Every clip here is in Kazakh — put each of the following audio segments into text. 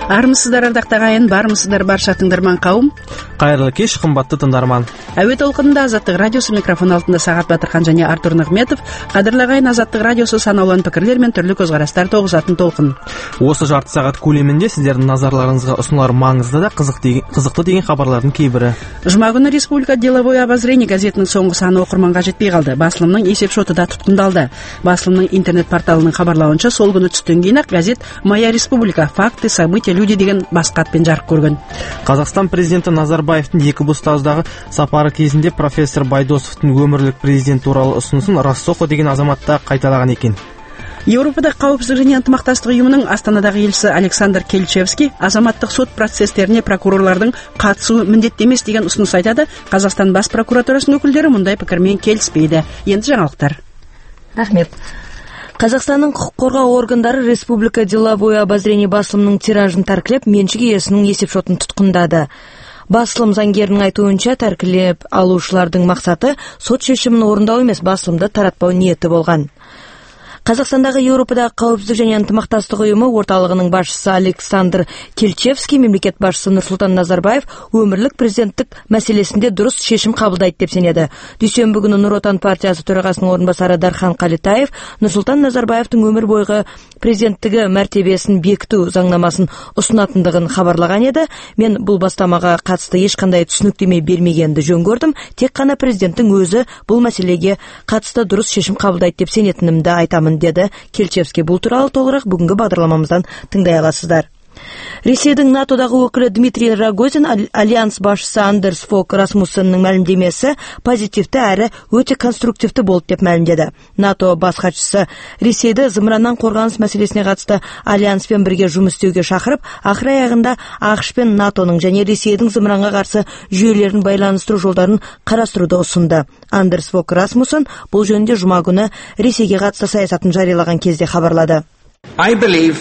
Армысыздар ардактуу агайын, бармысыздар барша тыңдарман кауым. Кайрылуу кеш, кымбаттуу тыңдарман. Әуе толкунунда Азаттык радиосу микрофон алдында Сагат Батырхан жана Артур Нагметов. Кадырлуу агайын, Азаттык радиосу саналуу пикирлер менен түрлүү көз караштар тогузатын толкун. Осы жарты сагат көлеминде сиздердин назарларыңызга усунулар маңызды да кызыктуу деген кабарлардын кээ бири. Жума күнү Республика деловое обозрение газетинин соңку саны окурманга жетпей калды. Басылымдын эсеп шоту да туткундалды. Басылымдын интернет порталынын кабарлауынча, сол күнү түштөн кийин газет «Моя республика. Факты, события, люди» деген баска атпен жарык көргөн. Казакстан президенти Назарбаевдин Екібастауздагы сапары кезинде профессор Байдосовдун өмүрлүк президент тууралуу усунусун Рассохо деген азаматта кайталаган экен. Европада Коопсуздук жана ынтымакташтык уюмунун Астанадагы элчиси Александр Кельчевский азаматтык сот процесстерине прокурорлордун катышуу міндетті эмес деген усунус айтады. Казакстан бас прокуратурасынын өкүлдөрү мындай пикир менен келишпейди. Энди жаңалыктар. Рахмет. Казакстандын укук коргоо органдары Республика деловое обозрение басылымынын тиражын таркилеп, менчик ээсинин эсеп шотун туткундады. Басылым заңгеринин айтуунча, таркилеп алуучулардын максаты сот чечимин орундоо эмес, басылымды таратпоо ниети болгон. Казакстандагы Европадагы Коопсуздук жана ынтымакташтык уюму орталыгынын башчысы Александр Кельчевский мамлекет башчысы Нурсултан Назарбаев өмүрлүк президенттик маселесинде дурус чечим кабылдайт деп сенеди. Дүйшөмбү күнү Нур Отан партиясы төрагасынын орун басары Дархан Калитаев Нурсултан Назарбаевдин өмүр бойгу президенттиги мартебесин бекитүү заңнамасын усунатындыгын кабарлаган эди. Мен бул бастамага катысты эч кандай түшүнүктөмө бермегенди жөн көрдүм. Тек гана президенттин өзү бул маселеге катысты дурус чечим кабылдайт деп сенетинимди айтамын, деді Кельчевский. Бұл туралы толығырақ бүгінгі бағдарламамыздан тыңдай аласыздар. Ресейдің НАТОдағы өкілі Дмитрий Рогозин альянс башчысы Андерс Фог Расмуссеннің мәлімдемесі позитивті әрі өте конструктивті болды деп мәлімдеді. НАТО бас хатшысы Ресейді зымыраннан қорғаныс мәселесіне қатысты альянспен бірге жұмыс істеуге шақырып, ақыр аяғында ақш пен НАТОның және Ресейдің зымыранға қарсы жүйелерін байланыстыру жолдарын қарастыруды ұсынды. Андерс Фог Расмуссен бұл жөнінде жұма күні Ресейге қатысты саясатын жариялаған кезде хабарлады. I believe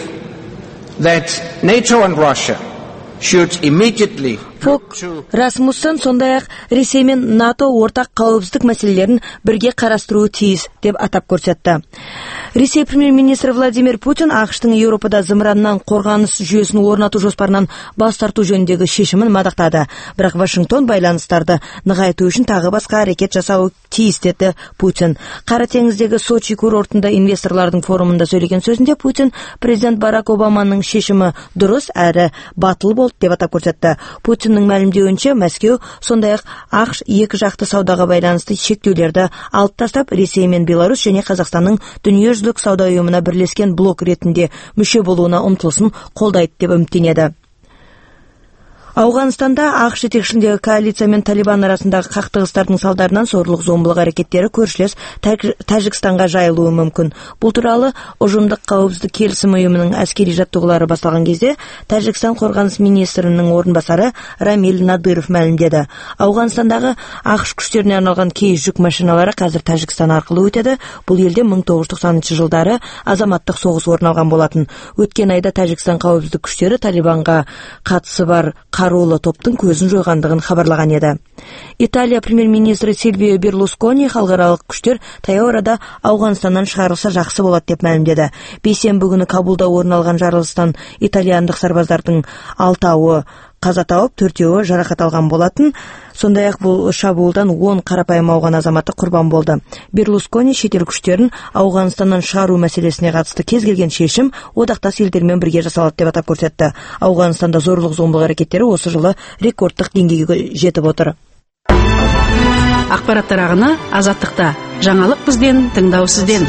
that NATO and Russia should immediately Фог Расмуссен сондай-ақ Ресей мен НАТО ортақ қауіпсіздік мәселелерін бірге қарастыруы тиіс деп атап көрсетті. Ресей премьер-министрі Владимир Путин ақштың Еуропада зымыраннан қорғаныс жүйесін орнату жоспарынан бас тарту жөніндегі шешімін мадақтады. Бірақ Вашингтон байланыстарды нығайту үшін тағы басқа әрекет жасауы тиіс деді Путин. Қара теңіздегі Сочи курортында инвесторлардың форумында сөйлеген сөзінде Путин президент Барак Обаманың шешімі дұрыс әрі батыл болды деп атап көрсетті. Путиннің мәлімдеуінше Мәскеу сондай-ақ ақш екі жақты саудаға байланысты шектеулерді алып тастап, Ресей мен Беларусь және Қазақстанның дүниежүзілік сауда ұйымына бірлескен блок ретінде мүше болуына ұмтылысын қолдайды деп үміттенеді. Ауғанстанда ақш жетекшісіндегі коалиция мен Талибан арасындағы қақтығыстардың салдарынан зорлық-зомбылық әрекеттері көршілес Тәжікстанға жайылуы мүмкін. Бұл туралы ұжымдық қауіпсіздік келісім ұйымының әскери жаттығулары басталған кезде Тәжікстан қорғаныс министрінің орынбасары Рамиль Надыров мәлімдеді. Ауғанстандағы ақш күштеріне арналған кей жүк машиналары қазір Тәжікстан арқылы өтеді. Бұл елде 1990 жылдары азаматтық соғыс орын алған болатын. Өткен айда Тәжікстан қауіпсіздік күштері Талибанға қатысы бар қарулы топтың көзін жойғандығын хабарлаған еді. Италия премьер-министрі Сильвио Берлускони халықаралық күштер таяу арада Ауғанстаннан шығарылса жақсы болады деп мәлімдеді. Бейсенбі күні Кабулда орын алған жарылыстан итальяндық сарбаздардың 6-ы қаза тауып, 4-і жарақат алған болатын. Сондай-ақ бұл шабуылдан 10 қарапайым ауған азаматы құрбан болды. Берлускони шетел күштерін Ауғанстаннан шығару мәселесіне қатысты кез келген шешім одақтас елдермен бірге жасалады деп атап көрсетті. Ауғанстанда зорлық-зомбылық әрекеттері осы жылы рекордтық деңгейге жетіп отыр. Ақпараттар ағыны Азаттықта. Жаңалық бізден, тыңдау сізден.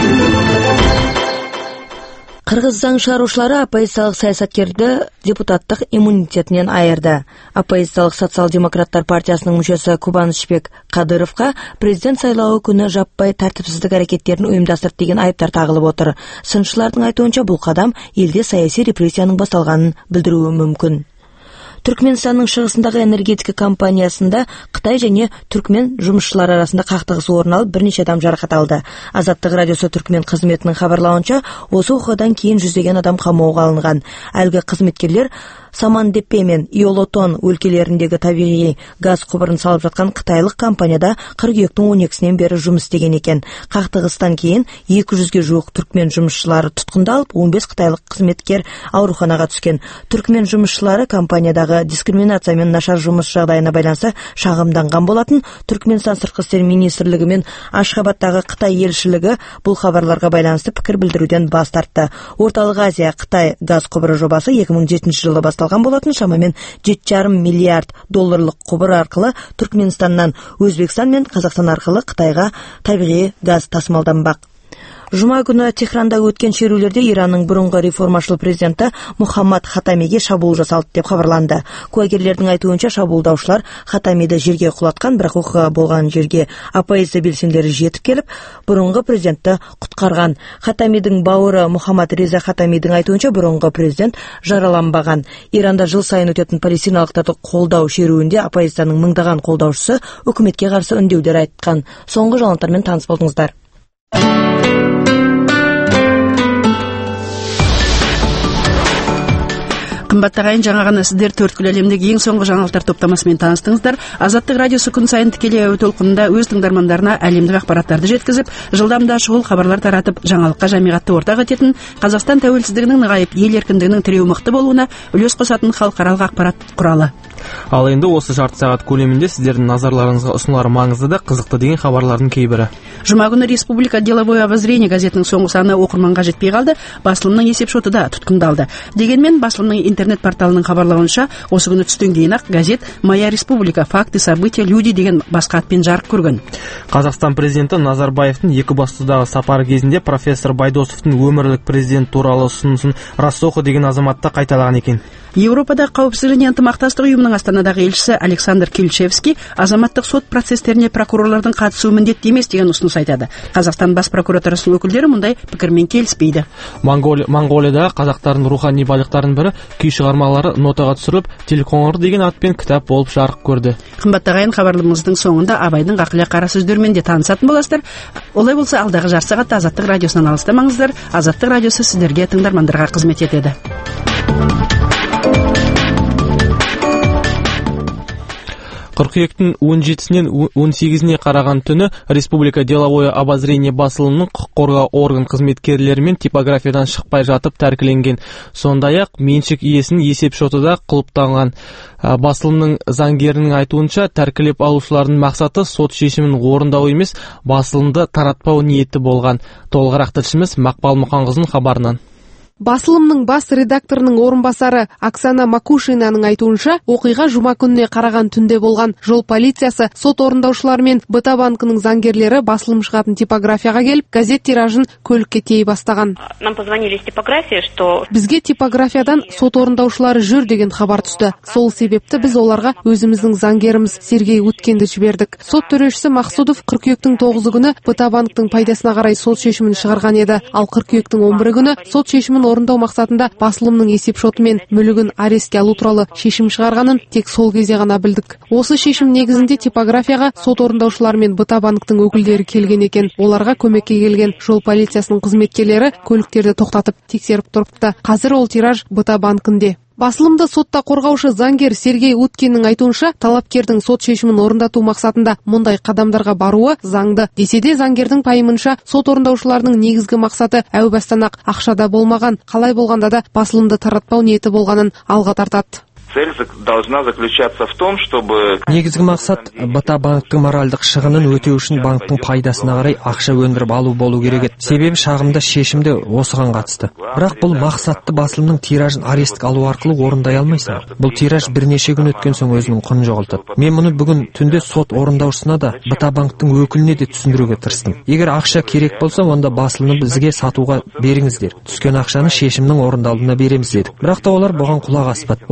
Қырғыз заң шығарушылары оппозициялық саясаткерді депутаттық иммунитетінен айырды. Оппозициялық социал-демократтар партиясының мүшесі Кубанышбек Кадыровқа президент сайлауы күні жаппай тәртіпсіздік әрекеттерін ұйымдастырды деген айыптар тағылып отыр. Сыншылардың айтуынша бұл қадам елде саяси репрессияның басталғанын білдіруі мүмкін. Түркменстанның шығысындағы энергетика компаниясында Қытай және түркмен жұмысшылары арасында қақтығыс орын алып, бірнеше адам жарақат алды. Азаттық радиосы түркмен қызметінің хабарлауынша, осы оқиғадан кейін жүздеген адам қамауға алынған. Әлгі қызметкерлер Самандепе мен Иолотон өлкелеріндегі табиғи газ құбырын салып жатқан қытайлық компанияда қыркүйектің 12-сінен бері жұмыс істеген екен. Қақтығыстан кейін 200-ге жуық түркмен жұмысшылары тұтқындалып, 15 қытайлық қызметкер ауруханаға түскен. Түркмен жұмысшылары компаниядағы дискриминация мен нашар жұмыс жағдайына байланысты шағымданған болатын. Түркменстан сыртқы істер министрлігі мен Ашхабадтағы Қытай елшілігі бұл хабарларға байланысты пікір білдіруден бас тартты. Орталық Азия Қытай газ құбыры жобасы 2007 жылы басталған болатын. Шамамен $7,5 миллиард құбыр арқылы Түркменстаннан Өзбекстан мен Қазақстан арқылы Қытайға табиғи газ тасымалданбақ. Жұма күні Техранда өткен шерулерде Иранның бұрынғы реформашыл президенті Мухаммад Хатамиге шабуыл жасалды деп хабарланды. Куәгерлердің айтуынша шабуылдаушылар Хатамиді жерге құлатқан, бірақ оқиға болған жерге оппозиция белсенділері жетіп келіп, бұрынғы президентті құтқарған. Хатамидің бауыры Мухаммад Реза Хатамидің айтуынша бұрынғы президент жараланбаған. Иранда жыл сайын өтетін палестиналықтарды қолдау шеруінде оппозицияның мыңдаған қолдаушысы үкіметке қарсы үндеулер айтқан. Соңғы жаңалықтармен таныс болдыңыздар. Қымбатты ағайын, жаңа ғана сіздер төрткүл әлемдегі ең соңғы жаңалықтар топтамасымен таныстыңыздар. Азаттық радиосы күн сайын тікелей әуе толқынында өз тыңдармандарына әлемдік ақпараттарды жеткізіп, жылдамда шұғыл хабарлар таратып, жаңалыққа жамиғатты ортақ ететін, Қазақстан тәуелсіздігінің нығайып, ел еркіндігінің тіреуі мықты болуына үлес қосатын халықаралық ақпарат құралы. Ал енді осы жарты сағат көлемінде сіздердің назарларыңызға ұсынылар маңызды да қызықты деген хабарлардың кейбірі. Жұма күні Республика деловое обозрение газетінің соңғы саны оқырманға жетпей қалды, басылымның есепшоты да тұтқындалды. Дегенмен басылымның интернет порталының хабарлауынша, осы күні түстен кейін-ақ газет «Моя республика. Факты, события, люди» деген басқа атпен жарық көрген. Қазақстан президенті Назарбаевтың Екібастұздағы сапары кезінде профессор Байдосовтың өмірлік президент туралы ұсынысын Рассохо деген азаматта қайталаған екен. Еуропада қауіпсіздік және ынтымақтастық ұйымының Астанадағы елшісі Александр Кельчевский азаматтық сот процестеріне прокурорлардың қатысуы міндетті емес деген ұсыныс айтады. Қазақстан бас прокуратурасының өкілдері мұндай пікірмен келіспейді. Моңғолиядағы қазақтардың рухани байлықтарының бірі күй шығармалары нотаға түсіріліп, Телқоңыр деген атпен кітап болып жарық көрді. Қымбатты ағайын, хабарымыздың соңында Абайдың ғақлия қара сөздерімен де танысатын боласыздар. Олай болса, алдағы жарты сағатта Азаттық радиосынан алыстамаңыздар. Азаттық радиосы сіздерге, тыңдармандарға қызмет етеді. Қыркүйектің 17-сінен 18-іне қараған түні Республика деловое обозрение басылымының құқық қорғау орган қызметкерлері мен типографиядан шықпай жатып тәркіленген. Сондай-ақ меншік иесінің есепшоты да құлыптанған. Басылымның заңгерінің айтуынша, тәркілеп алушылардың мақсаты сот шешімін орындау емес, басылымды таратпау ниеті болған. Толығырақ тілшіміз Мақпал Мұқанқызының хабарынан. Басылымның бас редакторының орынбасары Оксана Макушинаның айтуынша, оқиға жұма күніне қараған түнде болған. Жол полициясы сот орындаушылары мен БТА банкінің заңгерлері басылым шығатын типографияға келіп, газет тиражын көлікке тией бастаған. Бізге типографиядан сот орындаушылары жүр деген хабар түсті. Сол себепті біз оларға өзіміздің заңгеріміз Сергей Уткенді жібердік. Сот төрешісі Мақсудов қыркүйектің 9 күні БТА банктың пайдасына қарай сот шешімін шығарған еді. Ал қыркүйектің 11 күні сот шешімін орындау мақсатында басылымның есепшоты мен мүлігін арестке алу туралы шешім шығарғанын тек сол кезде ғана білдік. Осы шешім негізінде типографияға сот орындаушылар мен БТА банктың өкілдері келген екен. Оларға көмекке келген жол полициясының қызметкерлері көліктерді тоқтатып тексеріп тұрыпты. Қазір ол тираж БТА банкінде. Басылымды сотта қорғаушы заңгер Сергей Уткиннің айтуынша, талапкердің сот шешімін орындату мақсатында мұндай қадамдарға баруы заңды. Десе де заңгердің пайымынша, сот орындаушыларының негізгі мақсаты әу бастан-ақ ақшада болмаған, қалай болғанда да басылымды таратпау ниеті болғанын алға тартады. Цель должна заключаться в том, чтобы... Негізгі мақсат БТА банктың моральдық шығынын өтеу үшін банктың пайдасына қарай ақша өндіріп алу болу керек еді. Себебі шағымда шешімде осыған қатысты. Бірақ бұл мақсатты басылымның тиражын арестке алу арқылы орындай алмайсың. Бұл тираж бірнеше күн өткен соң өзінің құнын жоғалтады. Мен мұны бүгін түнде сот орындаушысына да БТА банктың өкіліне де түсіндіруге тырыстым. Егер ақша керек болса, онда басылымды бізге сатуға беріңіздер. Түскен ақшаны шешімнің орындалуына береміз дедік. Бірақ та олар бұған құлақ аспады. Осыған қарап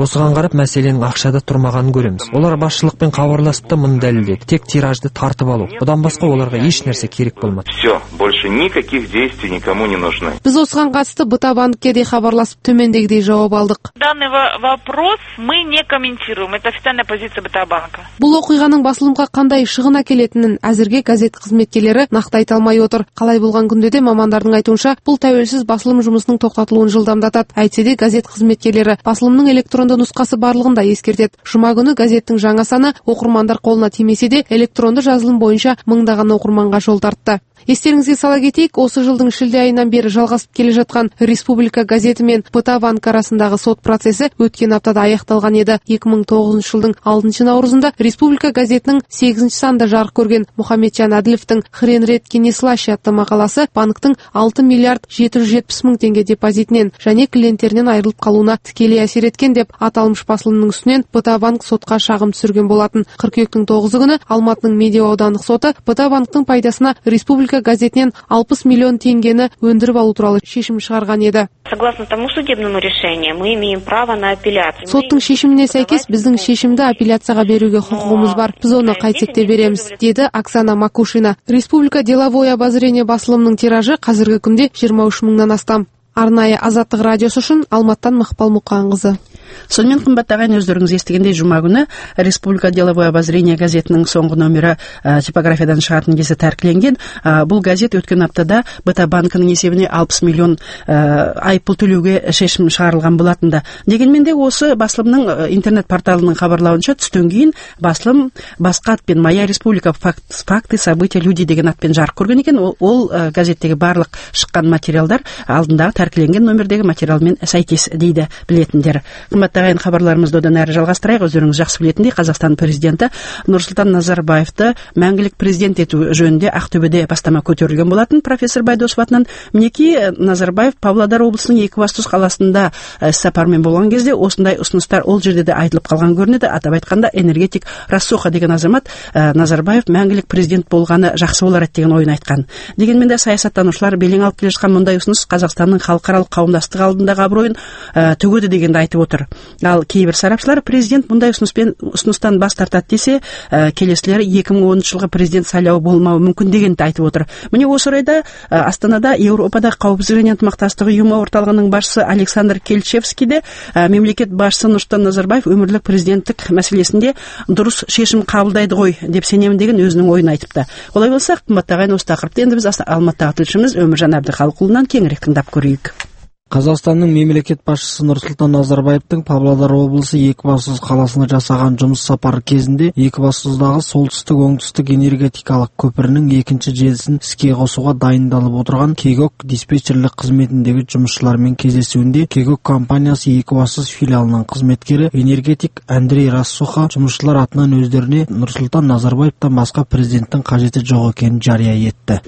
тарап мәселенің ақшада тұрмағанын көреміз. Олар басшылықпен хабарласып та мұны дәлелдеді. Тек тиражды тартып алу. Бұдан басқа оларға еш нәрсе керек болмады. Все, больше никаких действий никому не нужны. Біз осыған қатысты БТА банкке де хабарласып төмендегідей жауап алдық. Данный вопрос мы не комментируем. Это официальная позиция БТА банка. Бұл оқиғаның басылымға қандай шығын әкелетінін әзірге газет қызметкерлері нақты айта алмай отыр. Қалай болған күнде де мамандардың айтуынша, бұл тәуелсіз басылым жұмысының тоқтатылуын жылдамдатады. Әйтсе де газет қызметкерлері басылымның электронды нұсқасы барлығында ескертеді. Жұма күні газеттің жаңа саны оқырмандар қолына тимесе де электронды жазылым бойынша мыңдаған оқырманға жол тартты. Естеріңізге сала кетейік, осы жылдың шілде айынан бері жалғасып келе жатқан Республика газеті мен БТА банк арасындағы сот процесі өткен аптада аяқталған еді. 2009 жылдың 6 наурызында Республика газетінің 8 санда жарық көрген Мұхамеджан Әділовтің «Хрен реткен неслаще» атты мақаласы банктың 6 миллиард 770 мың теңге депозитінен және клиенттерінен айырылып қалуына тікелей әсер еткен деп аталмыш басылымның үстінен БТА банк сотқа шағым түсірген болатын. Қыркүйектің 9 күні Алматының Медеу аудандық соты БТА банктың пайдасына Республика газетінен 60 миллион теңгені өндіріп алу туралы шешім шығарған еді. Согласно тому судебному решению, мы имеем право на апелляцию. Соттың шешіміне сәйкес біздің шешімді апелляцияға беруге құқығымыз бар. Біз оны қайтсек те береміз, деді Оксана Макушина. Республика деловое обозрение басылымның тиражы қазіргі күнде 23 мыңнан астам. Арнайы Азаттық радиосы үшін Алматтан Мақпал Мұқанқызы. Сонымен қымбатты ағайын, өздеріңіз естігендей жұма күні Республика деловое обозрение газетінің соңғы номері типографиядан шығатын кезде тәркіленген. Бұл газет өткен аптада БТА банкының есебіне 60 миллион айыппұл төлеуге шешім шығарылған болатында. Дегенмен де осы басылымның интернет порталының хабарлауынша түстен кейін басылым басқа атпен «Моя республика. Факты, события, люди» деген атпен жарық көрген екен. Ол газеттегі барлық шыққан материалдар алдындағы тәркіленген номердегі материалмен сәйкес дейді білетіндер. Қымбатты ағайын, хабарларымызды одан әрі жалғастырайық. Өздеріңіз жақсы білетіндей, Қазақстан президенті Нұрсұлтан Назарбаевты мәңгілік президент ету жөнінде Ақтөбеде бастама көтерілген болатын. Профессор Байдосов атынан мінекей Назарбаев Павлодар облысының Екібастұз қаласында іссапармен болған кезде осындай ұсыныстар ол жерде де айтылып қалған көрінеді. Атап айтқанда энергетик Рассоха деген азамат Назарбаев мәңгілік президент болғаны жақсы болар еді деген ойын айтқан. Дегенмен де саясаттанушылар белең алып келе жатқан мұндай ұсыныс Қазақстанның халықаралық қауымдастық алдындағы абыройын төгеді дегенді айтып отыр. Ал кейбір сарапшылар президент мұндай ұсыныстан бас тартады десе, келесілері 2010 жылғы президент сайлауы болмауы мүмкін дегенді айтып отыр. Міне осы орайда Астанада Еуропада қауіпсіздік және ынтымақтастық ұйымы орталығының басшысы Александр Кельчевский де мемлекет басшысы Нұрсұлтан Назарбаев өмірлік президенттік мәселесінде дұрыс шешім қабылдайды ғой деп сенемін деген өзінің ойын айтыпты. Олай болса, қымбатты ағайын, осы тақырыпты енді біз Алматыдағы тілшіміз Өміржан Әбдіхалықұлынан кеңірек тыңдап көрейік. Қазақстанның мемлекет басшысы Нұрсұлтан Назарбаевтың Павлодар облысы Екібастұз қаласына жасаған жұмыс сапары кезінде Екібастұздағы солтүстік-оңтүстік энергетикалық көпірінің екінші желісін іске қосуға дайындалып отырған Кегок диспетчерлік қызметіндегі жұмысшылармен кездесуінде Кегок компаниясы Екібастұз филиалының қызметкері энергетик Андрей Рассоха жұмысшылар атынан өздеріне Нұрсұлтан Назарбаевтан басқа президенттің қажеті жоқ екенін жария етті.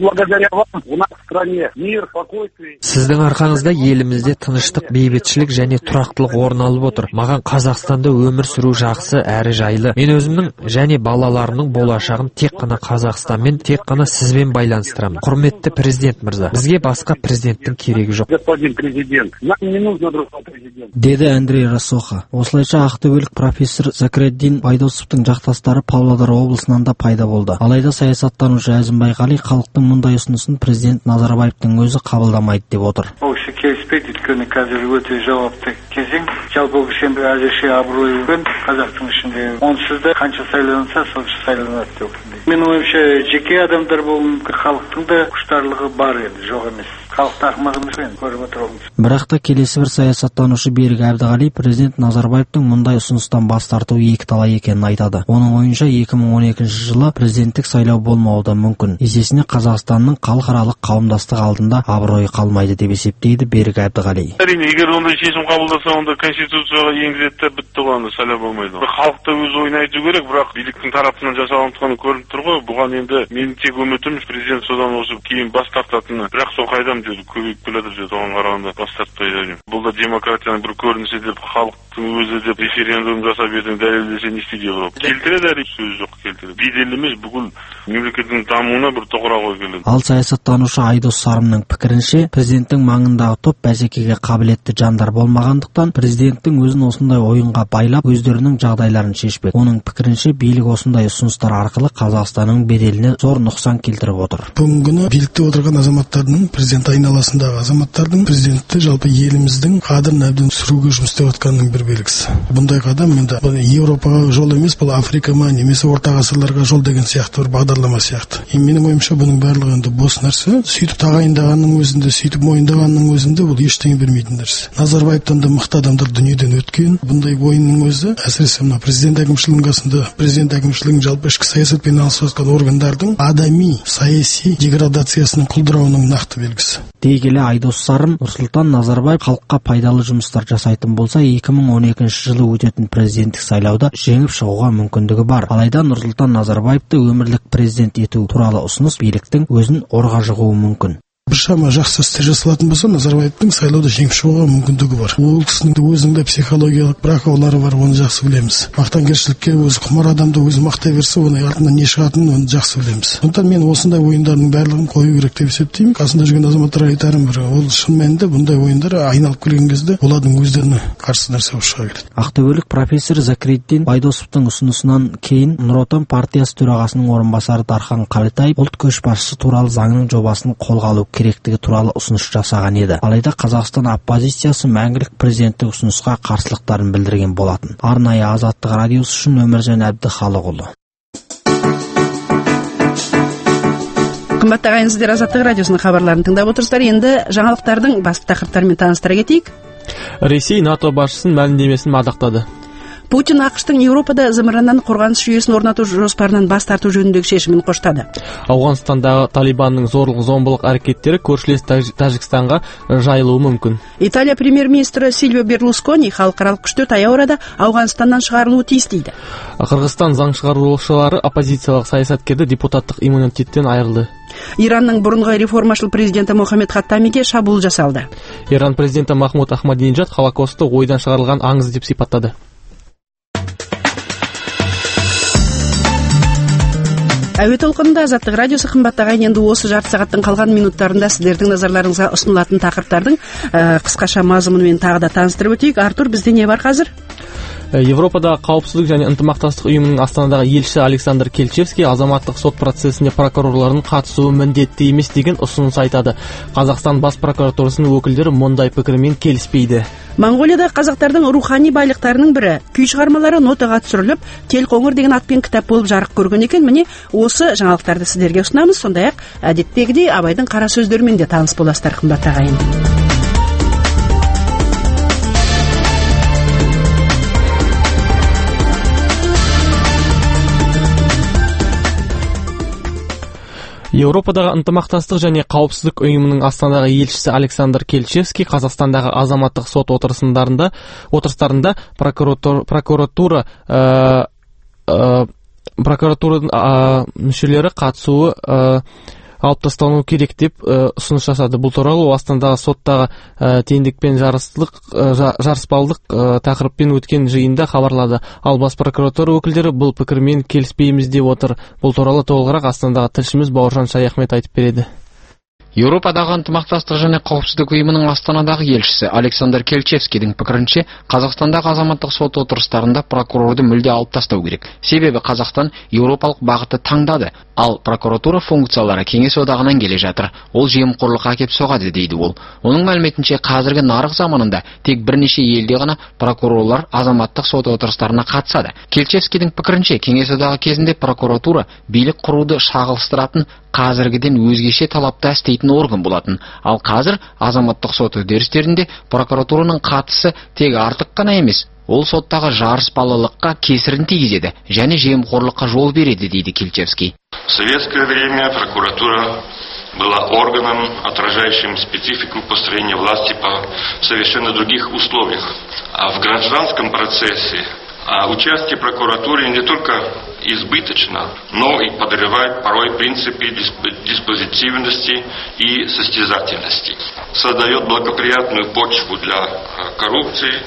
Сіздің арқаңызда елімізде тыныштық, бейбітшілік және тұрақтылық орын алып отыр. Маған Қазақстанда өмір сүру жақсы әрі жайлы. Мен өзімнің және балаларымның болашағын тек қана Қазақстанмен, тек қана сізбен байланыстырамын. Құрметті президент мырза, бізге басқа президенттің керегі жоқ. Деді Андрей Рассоха. Осылайша ақтөбелік профессор Закреддин Байдосовтың жақтастары Павлодар облысынан да пайда болды. Алайда саясаттанушы Әзімбай Қали халықтың мұндай ұсынысын президент Назарбаевтың өзі қабылдамайды деп отыр. Келіспейді, өйткені қазір өте жауапты кезең. Жалпы үшін әзірше абырой үлкен. Қазақтың ішінде онсыз да қанша сайланса, сонша сайланады деп. Мен ойымша, жеке адамдар болуы мүмкін, халықтың да құштарлығы бар еді, жоқ емес. Халықты ақымағымыз бен көріп отырмыз. Бірақ та келесі бір саясаттанушы Берік Әбдіғали президент Назарбаевтың мұндай ұсыныстан бас тарту екіталай екенін айтады. Оның ойынша 2012 жылы президенттік сайлау болмауы да мүмкін. Есесіне Қазақстанның халықаралық қауымдастық алдында абыройы қалмайды деп есептейді Берік Әбдіғали. Әрине, егер ондай шешім қабылдаса, онда конституцияға енгізеді, бітті ғой, сайлау болмайды. Халықта өз ойын айту керек, бірақ биліктің тарапынан жасалып тұрғаны көрініп тұр ғой. Бұған енді менің тек үмітім президент содан осы кейін бас тартатыны. Бірақ сол қайдам көбейіп келеді, оған қарағанда бас тартпайды. Бұл да демократияның бір көрінісі деп халық өзі деп референдум жасап ертең дәлелдесе не істейді Европа. Келтіреді әрине, сөз жоқ келтіреді. Беделі емес, бүкіл мемлекеттің дамуына бір тоқырау келеді. Ал саясаттанушы Айдос Сарымның пікірінше, президенттің маңындағы топ бәсекеге қабілетті жандар болмағандықтан, президенттің өзін осындай ойынға байлап, өздерінің жағдайларын шешпек. Оның пікірінше, билік осындай ұсыныстар арқылы Қазақстанның беделіне зор нұқсан келтіріп отыр. Бүгінгі күні билікте отырған азаматтардың, президент айналасындағы азаматтардың президентті жалпы еліміздің қадірін әбден сүруге жұмыс істеп жатқанының бір белгісі. Бұндай қадам енді бұл Европаға жол емес, бұл Африкаға немесе орта ғасырларға жол деген сияқты бір бағдарлама сияқты. Менің ойымша бұның барлығы енді бос нәрсе. Сөйтіп тағайындағанның өзінде, сөйтіп мойындағанның өзінде бұл ештеңе бермейтін нәрсе. Назарбаевтан да мықты адамдар дүниеден өткен. Бұндай ойынның өзі әсіресе мына президент әкімшілігінің қасында, президент әкімшілігінің жалпы ішкі саясатпен айналысып жатқан органдардың адами саяси деградациясының құлдырауының нақты белгісі. Дей келе Айдос Сарым, Нұрсұлтан Назарбаев халыққа пайдалы жұмыстар жасайтын болса, 2012 жылы өтетін президенттік сайлауда жеңіп шығуға мүмкіндігі бар. Алайда Нұрсұлтан Назарбаевты өмірлік президент ету туралы ұсыныс биліктің өзін орға жығуы мүмкін. Біршама жақсы істер жасалатын болса, Назарбаевтың сайлауда жеңіп шығуға мүмкіндігі бар. Ол кісінің өзінің де психологиялық бір ақаулары бар, оны жақсы білеміз. Мақтанкершілікке өзі құмар адамды өзі мақтай берсе, оның артынан не шығатынын оны жақсы білеміз. Сондықтан мен осындай ойындардың барлығын қою керек деп есептеймін. Қасында жүрген азаматтарға айтарым бір, ол шын мәнінде бұндай ойындар айналып келген кезде олардың өздеріне қарсы нәрсе болып шыға келеді. Ақтөбелік профессор Закириддин Байдосовтың ұсынысынан кейін Нұр Отан партиясы төрағасының орынбасары Дархан Қалетаев ұлт көшбасшысы туралы заңның жобасын қолға алу керектігі туралы ұсыныс жасаған еді. Алайда Қазақстан оппозициясы мәңгілік президенттік ұсынысқа қарсылықтарын білдірген болатын. Арнайы Азаттық радиосы үшін Өміржан Әбдіхалықұлы. Қымбатты ағайын, Азаттық радиосының хабарларын тыңдап отырсыздар. Енді жаңалықтардың басты тақырыптарымен таныстыра кетейік. Ресей НАТО басшысының мәлімдемесін мадақтады. Путин ақштың Еуропада зымыраннан қорғаныс жүйесін орнату жоспарынан бас тарту жөніндегі шешімін қоштады. Ауғанстандағы Талибанның зорлық-зомбылық әрекеттері көршілес Тәжікстанға жайылуы мүмкін. Италия премьер-министрі Сильвио Берлускони халықаралық күштер таяу арада Ауғанстаннан шығарылуы тиіс дейді. Қырғызстан заң шығарушылары оппозициялық саясаткерді депутаттық иммунитеттен айырылды. Иранның бұрынғы реформашыл президенті Мохаммед Хаттамиге шабуыл жасалды. Иран президенті Махмуд Ахмадинежад Холокосты ойдан шығарылған аңыз деп сипаттады. Әуе толқынында Азаттық радиосы. Қымбатты ағайын, енді осы жарты сағаттың қалған минуттарында сіздердің назарларыңызға ұсынылатын тақырыптардың қысқаша мазмұнымен тағы да таныстырып өтейік. Артур, бізде не бар қазір? Европадағы қауіпсіздік және ынтымақтастық ұйымының Астанадағы елшісі Александр Кельчевский азаматтық сот процесіне прокурорлардың қатысуы міндетті емес деген ұсыныс айтады. Қазақстан бас прокуратурасының өкілдері мұндай пікірмен келіспейді. Моңғолияда қазақтардың рухани байлықтарының бірі күй шығармалары нотаға түсіріліп, Телқоңыр деген атпен кітап болып жарық көрген екен. Міне осы жаңалықтарды сіздерге ұсынамыз. Сондай-ақ әдеттегідей Абайдың қара сөздерімен де таныс боласыздар, қымбатты ағайын. Еуропадағы ынтымақтастық және қауіпсіздік ұйымының Астанадағы елшісі Александр Кельчевский Қазақстандағы азаматтық сот отырыстарында прокуратура мүшелері қатысуы алып тасталуы керек деп ұсыныс жасады. Бұл туралы Астанадағы соттағы теңдік пен жарыспалдық тақырыппен өткен жиында хабарлады. Ал бас прокуратура өкілдері бұл пікірмен келіспейміз деп отыр. Бұл туралы толығырақ Астанадағы тілшіміз Бауыржан Шаяхмет айтып береді. Еуропадағы ынтымақтастық және қауіпсіздік ұйымының Астанадағы елшісі Александр Кельчевскийдің пікірінше, Қазақстандағы азаматтық сот отырыстарында прокурорды мүлде алып тастау керек. Себебі Қазақстан еуропалық бағытты таңдады, ал прокуратура функциялары кеңес одағынан келе жатыр. Ол жемқорлыққа әкеп соғады дейді ол. Оның мәліметінше, қазіргі нарық заманында тек бірнеше елде ғана прокурорлар азаматтық сот отырыстарына қатысады. Кельчевскийдің пікірінше, кеңес одағы кезінде прокуратура билік құруды шағылыстыратын, қазіргіден өзгеше талапта істейтін орган болатын. Ал қазір азаматтық сот үдерістерінде прокуратураның қатысы тек артық қана емес, ол соттағы жарыспалылыққа кесірін тигізеді және жемқорлыққа жол береді, дейді Кельчевский. В советское время прокуратура была органом, отражающим специфику построения власти по совершенно других условиях. А в гражданском процессе участие прокуратуры не только избыточно, но и подрывает порой принципы диспозитивности и состязательности. Создает благоприятную почву для коррупции.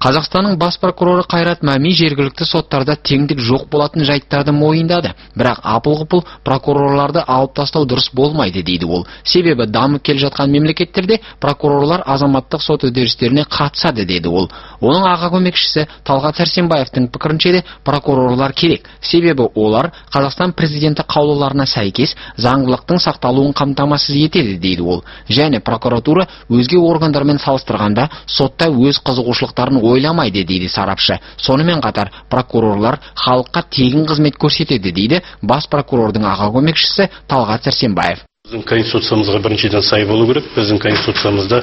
Қазақстанның бас прокуроры Қайрат Мәми жергілікті соттарда теңдік жоқ болатын жайттарды мойындады. Бірақ апыл-ғұпыл прокурорларды алып тастау дұрыс болмайды дейді ол. Себебі дамып келе жатқан мемлекеттерде прокурорлар азаматтық сот үдерістеріне қатысады деді ол. Оның аға көмекшісі Талғат Сәрсенбаевтың пікірінше де прокурорлар керек. Себебі олар Қазақстан президенті қаулыларына сәйкес заңдылықтың сақталуын қамтамасыз етеді дейді ол. Және прокуратура өзге органдармен салыстырғанда сотта өз қызығушылықтарын ойламайды дейді сарапшы. Сонымен қатар прокурорлар халыққа тегін қызмет көрсетеді дейді бас прокурордың аға көмекшісі Талғат Сәрсенбаев. Біздің конституциямызға біріншіден сай болу керек. Біздің конституциямызда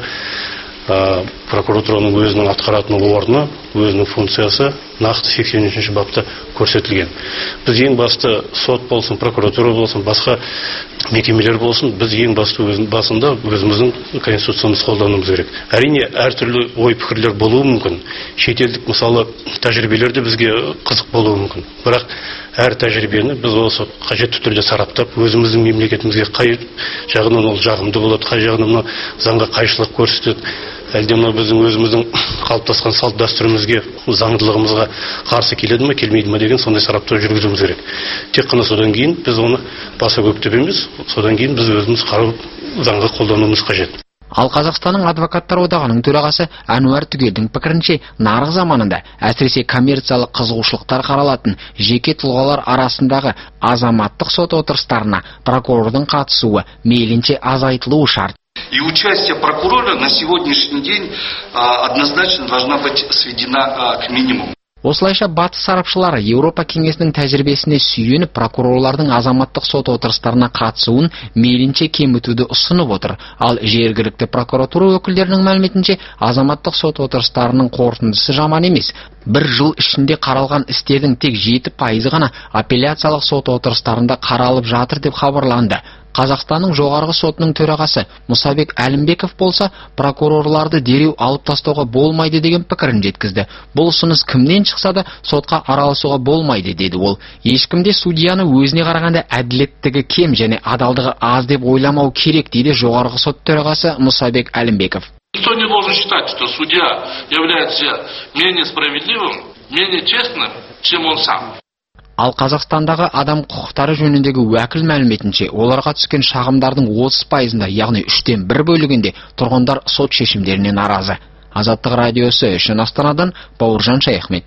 прокуратураның өзінің атқаратын орны, өзінің функциясы нақты 83-ші бапта көрсетілген. Біз ең басты сот болсын, прокуратура болсын, басқа мекемелер болсын, біз ең басында өзіміздің конституциямызды қолдануымыз керек. Әрине, әртүрлі ой пікірлер болуы мүмкін. Шетелдік мысалы тәжірибелер де бізге қызық болуы мүмкін. Бірақ әр тәжірибені біз осы қажетті түрде сараптап, өзіміздің мемлекетімізге қай жағынан ол жағымды болады, қай жағынан заңға қайшылық көрсетеді, әлде мына біздің өзіміздің қалыптасқан салт дәстүрімізге, заңдылығымызға қарсы келеді ме, келмейді ме деген сондай сараптау жүргізуіміз керек. Тек қана содан кейін біз оны баса көктеп емес, содан кейін біз өзіміз қарап заңға қолдануымыз қажет. Ал Қазақстанның адвокаттар одағының төрағасы Әнуар Түгелдің пікірінше, нарық заманында әсіресе коммерциялық қызығушылықтар қаралатын жеке тұлғалар арасындағы азаматтық сот отырыстарына прокурордың қатысуы мейлінше азайтылуы шарт. И участие прокурора на сегодняшний день однозначно должна быть сведена к минимуму. Осылайша батыс сарапшылары Еуропа кеңесінің тәжірибесіне сүйеніп прокурорлардың азаматтық сот отырыстарына қатысуын мейлінше кемітуді ұсынып отыр. Ал жергілікті прокуратура өкілдерінің мәліметінше азаматтық сот отырыстарының қорытындысы жаман емес. Бір жыл ішінде қаралған істердің тек 7% ғана апелляциялық сот отырыстарында қаралып жатыр деп хабарланды. Қазақстанның жоғарғы сотының төрағасы Мұсабек Әлімбеков болса, прокурорларды дереу алып тастауға болмайды деген пікірін жеткізді. Бұл ұсыныс кімнен шықса да сотқа араласуға болмайды деді ол. Ешкімде судьяны өзіне қарағанда әділеттігі кем және адалдығы аз деп ойламау керек дейді жоғарғы сот төрағасы Мұсабек Әлімбеков. Никто не должен считать, что судья является менее справедливым, менее честным, чем он сам. Ал Қазақстандағы адам құқықтары жөніндегі уәкіл мәліметінше, оларға түскен шағымдардың 30%-ында, яғни 3-тен 1 бөлігінде тұрғындар сот шешімдеріне наразы. Азаттық радиосы үшін Астанадан Бауыржан Шаяхмет.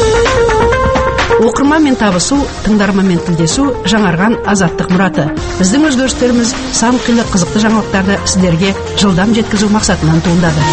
Оқырманмен табысу, тыңдарманмен тілдесу жаңарған азаттық мұраты. Біздің өзгерістеріміз сан қилы қызықты жаңалықтарды сіздерге жылдам жеткізу мақсатынан туындады.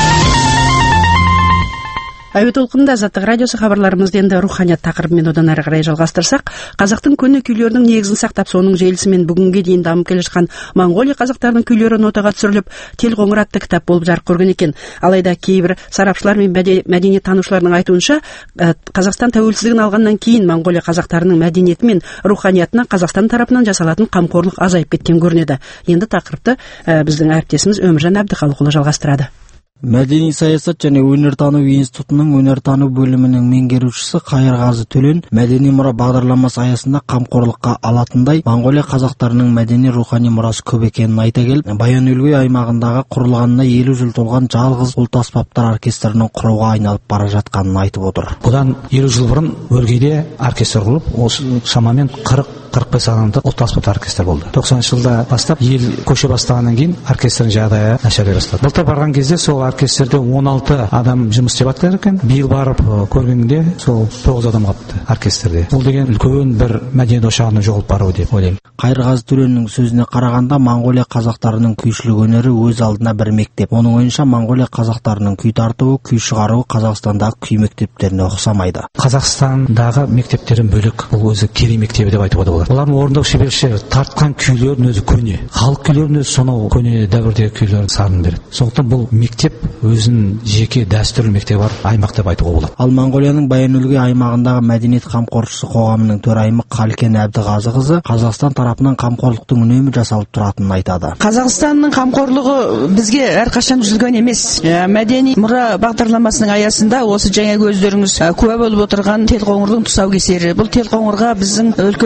Әуе толқынында Азаттық радиосы хабарларымызды енді руханият тақырыбымен одан әрі қарай жалғастырсақ, қазақтың көне күйлерінің негізін сақтап, соның желісімен бүгінге дейін дамып келе жатқан Моңғолия қазақтарының күйлері нотаға түсіріліп, Телғоңыр атты кітап болып жарық көрген екен. Алайда кейбір сарапшылар мен мәдениет танушылардың айтуынша, Қазақстан тәуелсіздігін алғаннан кейін Моңғолия қазақтарының мәдениеті мен руханиятына Қазақстан тарапынан жасалатын қамқорлық азайып кеткен көрінеді. Енді тақырыпты біздің әріптесіміз Өміржан Әбдіқалықұлы жалғастырады. Мәдени саясат және өнертану институтының өнертану бөлімінің меңгерушісі Қайырғазы Төлен мәдени мұра бағдарламасы аясында қамқорлыққа алатындай Моңғолия қазақтарының мәдени рухани мұрасы көп екенін айта келіп, Баян-өлгей аймағындағы құрылғанына 50 жыл толған жалғыз ұлт аспаптар оркестрінің құруға айналып бара жатқанын айтып отыр. Бұдан 50 жыл бұрын Өлгейде оркестр құрылып, осы шамамен 40-45 адамдық ұлт аспаптар оркестр болды. 90 жылда бастап ел көше бастағаннан кейін оркестрдің жағдайы нашарлай бастады. Былтыр барған кезде сол оркестрде 16 адам жұмыс істеп жатыр екен. Биыл барып көргенде сол 9 адам қалыпты оркестрде. Бұл деген үлкен бір мәдениет ошағының жоғалып баруы деп ойлаймын. Қайырғазы Төленнің сөзіне қарағанда, Моңғолия қазақтарының күйшілік өнері өз алдына бір мектеп. Оның ойынша, Моңғолия қазақтарының күй тартуы, күй шығаруы Қазақстандағы күй мектептеріне ұқсамайды. Қазақстандағы мектептерден бөлек бұл өзі керей мектебі деп айтуға да болады. Олардың орындау шебершілері тартқан күйлердің өзі көне. Халық күйлерінің өзі сонау көне дәуірдегі күйлердің сарынын береді. Сондықтан бұл мектеп өзінің жеке дәстүрлі мектебі бар аймақ деп айтуға болады. Ал Моңғолияның Баян-өлгей аймағындағы мәдениет қамқоршысы қоғамының төрайымы Қалкен Әбдіғазықызы Қазақстан тарапынан қамқорлықтың үнемі жасалып тұратынын айтады. Қазақстанның қамқорлығы бізге әрқашан үзілген емес. Мәдени мұра бағдарламасының аясында осы жаңа өздеріңіз куә болып отырған Телғоңырдың тұсаукесері. Бұл Телғоңырға біздің өлкемізде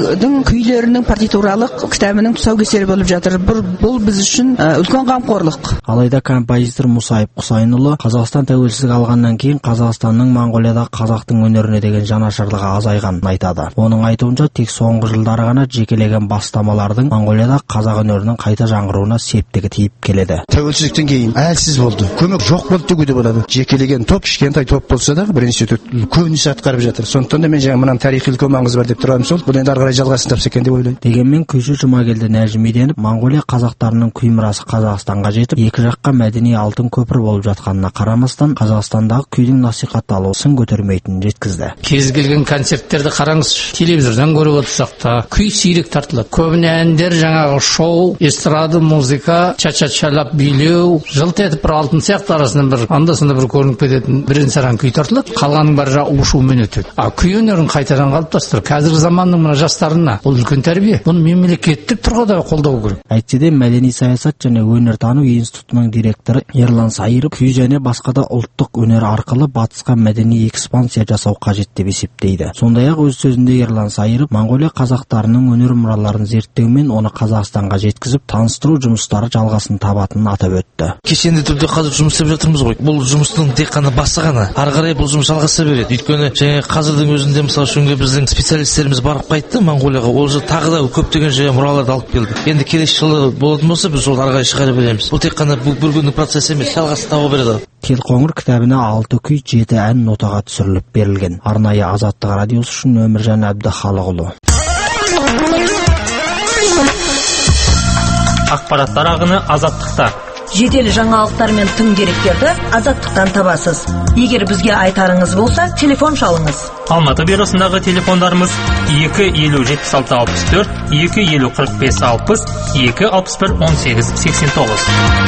күйдің күйлерінің партитуралық кітабының тұсаукесері болып жатыр. Бұл біз үшін үлкен қамқорлық. Алайда композитор Мұсайып Құсайынұлы Қазақстан тәуелсіздік алғаннан кейін Қазақстанның Монғолияда қазақтың өнеріне деген жанашырлығы азайғанын айтады. Оның айтуынша тек соңғы жылдары ғана жекелеген бастамалардың Монғолияда қазақ өнерінің қайта жаңғыруына септігі тиіп келеді. Тәуелсіздіктен кейін әлсіз болды. Көмек жоқ болды деуге болады. Жекелеген топ, кішкентай топ болса да бір институт үлкен іс атқарып жатыр. Сондықтан да мен жаңа мынаны тарихи үлкен маңызы бар деп тұрғаным сол. Бұл енді ары қарай жалғасын тапса екен деп ойлаймын. Дегенмен күйші Жұмагелді Нәжімеденов Монғолия қазақтарының күй мұрасы Қазақстанға жетіп, екі жаққа мәдени алтын көпір болып жатқанына қарамастан, Қазақстандағы күйдің насихатталуы сын көтермейтінін жеткізді. Кез келген концерттерді қараңыз, телевизордан көріп отырсақ та күй сирек тартылады. Көбіне әндер жаңағы шоу, эстрада, музыка, ча-ча-чалап билеу, жылт етіп бір алтын сияқты арасынан бір анда-санда бір көрініп кететін бірен-саран күй тартылады. Қалғаның бәрі жаңағы у-шумен өтеді. Күй өнерін қайтадан қалыптастыру қазіргі заманның мына жастарына бұл үлкен тәрбие. Бұны мемлекеттік тұрғыда қолдау керек. Әйтсе де мәдени саясат және өнертану институтының директоры Ерлан Сайыров күй және басқа да ұлттық өнер арқылы батысқа мәдени экспансия жасау қажет деп есептейді. Сондай-ақ өз сөзінде Ерлан Сайыров Монғолия қазақтарының өнер мұраларын зерттеумен оны Қазақстанға жеткізіп таныстыру жұмыстары жалғасын табатынын атап өтті. Кешенді түрде қазір жұмыс істеп жатырмыз ғой. Бұл жұмыстың тек қана басы ғана. Ары қарай бұл жұмыс жалғаса береді. Өйткені және қазірдің өзінде мысалы үшін біздің специалистеріміз барып қайтты Монғолияға. Ол же тағы да көптеген мұраларды алып келді. Енді келесі жылы болатын болса біз ол ары қарай шығара береміз. Бұл тек қана бір күндік процесс емес, жалғасын таба береді. Келқоңыр кітабына 6 күй 7 ән нотаға түсіріліп берілген. Арнайы Азаттық радиосы үшін Өміржан Әбдіхалықұлы. Ақпараттар ағыны Азаттықта. Жедел жаңалықтар мен тың деректерді Азаттықтан табасыз. Егер бізге айтарыңыз болса, телефон шалыңыз. Алматы бюросындағы телефондарымыз 250-76-64, 250-45-60, 261-18-89.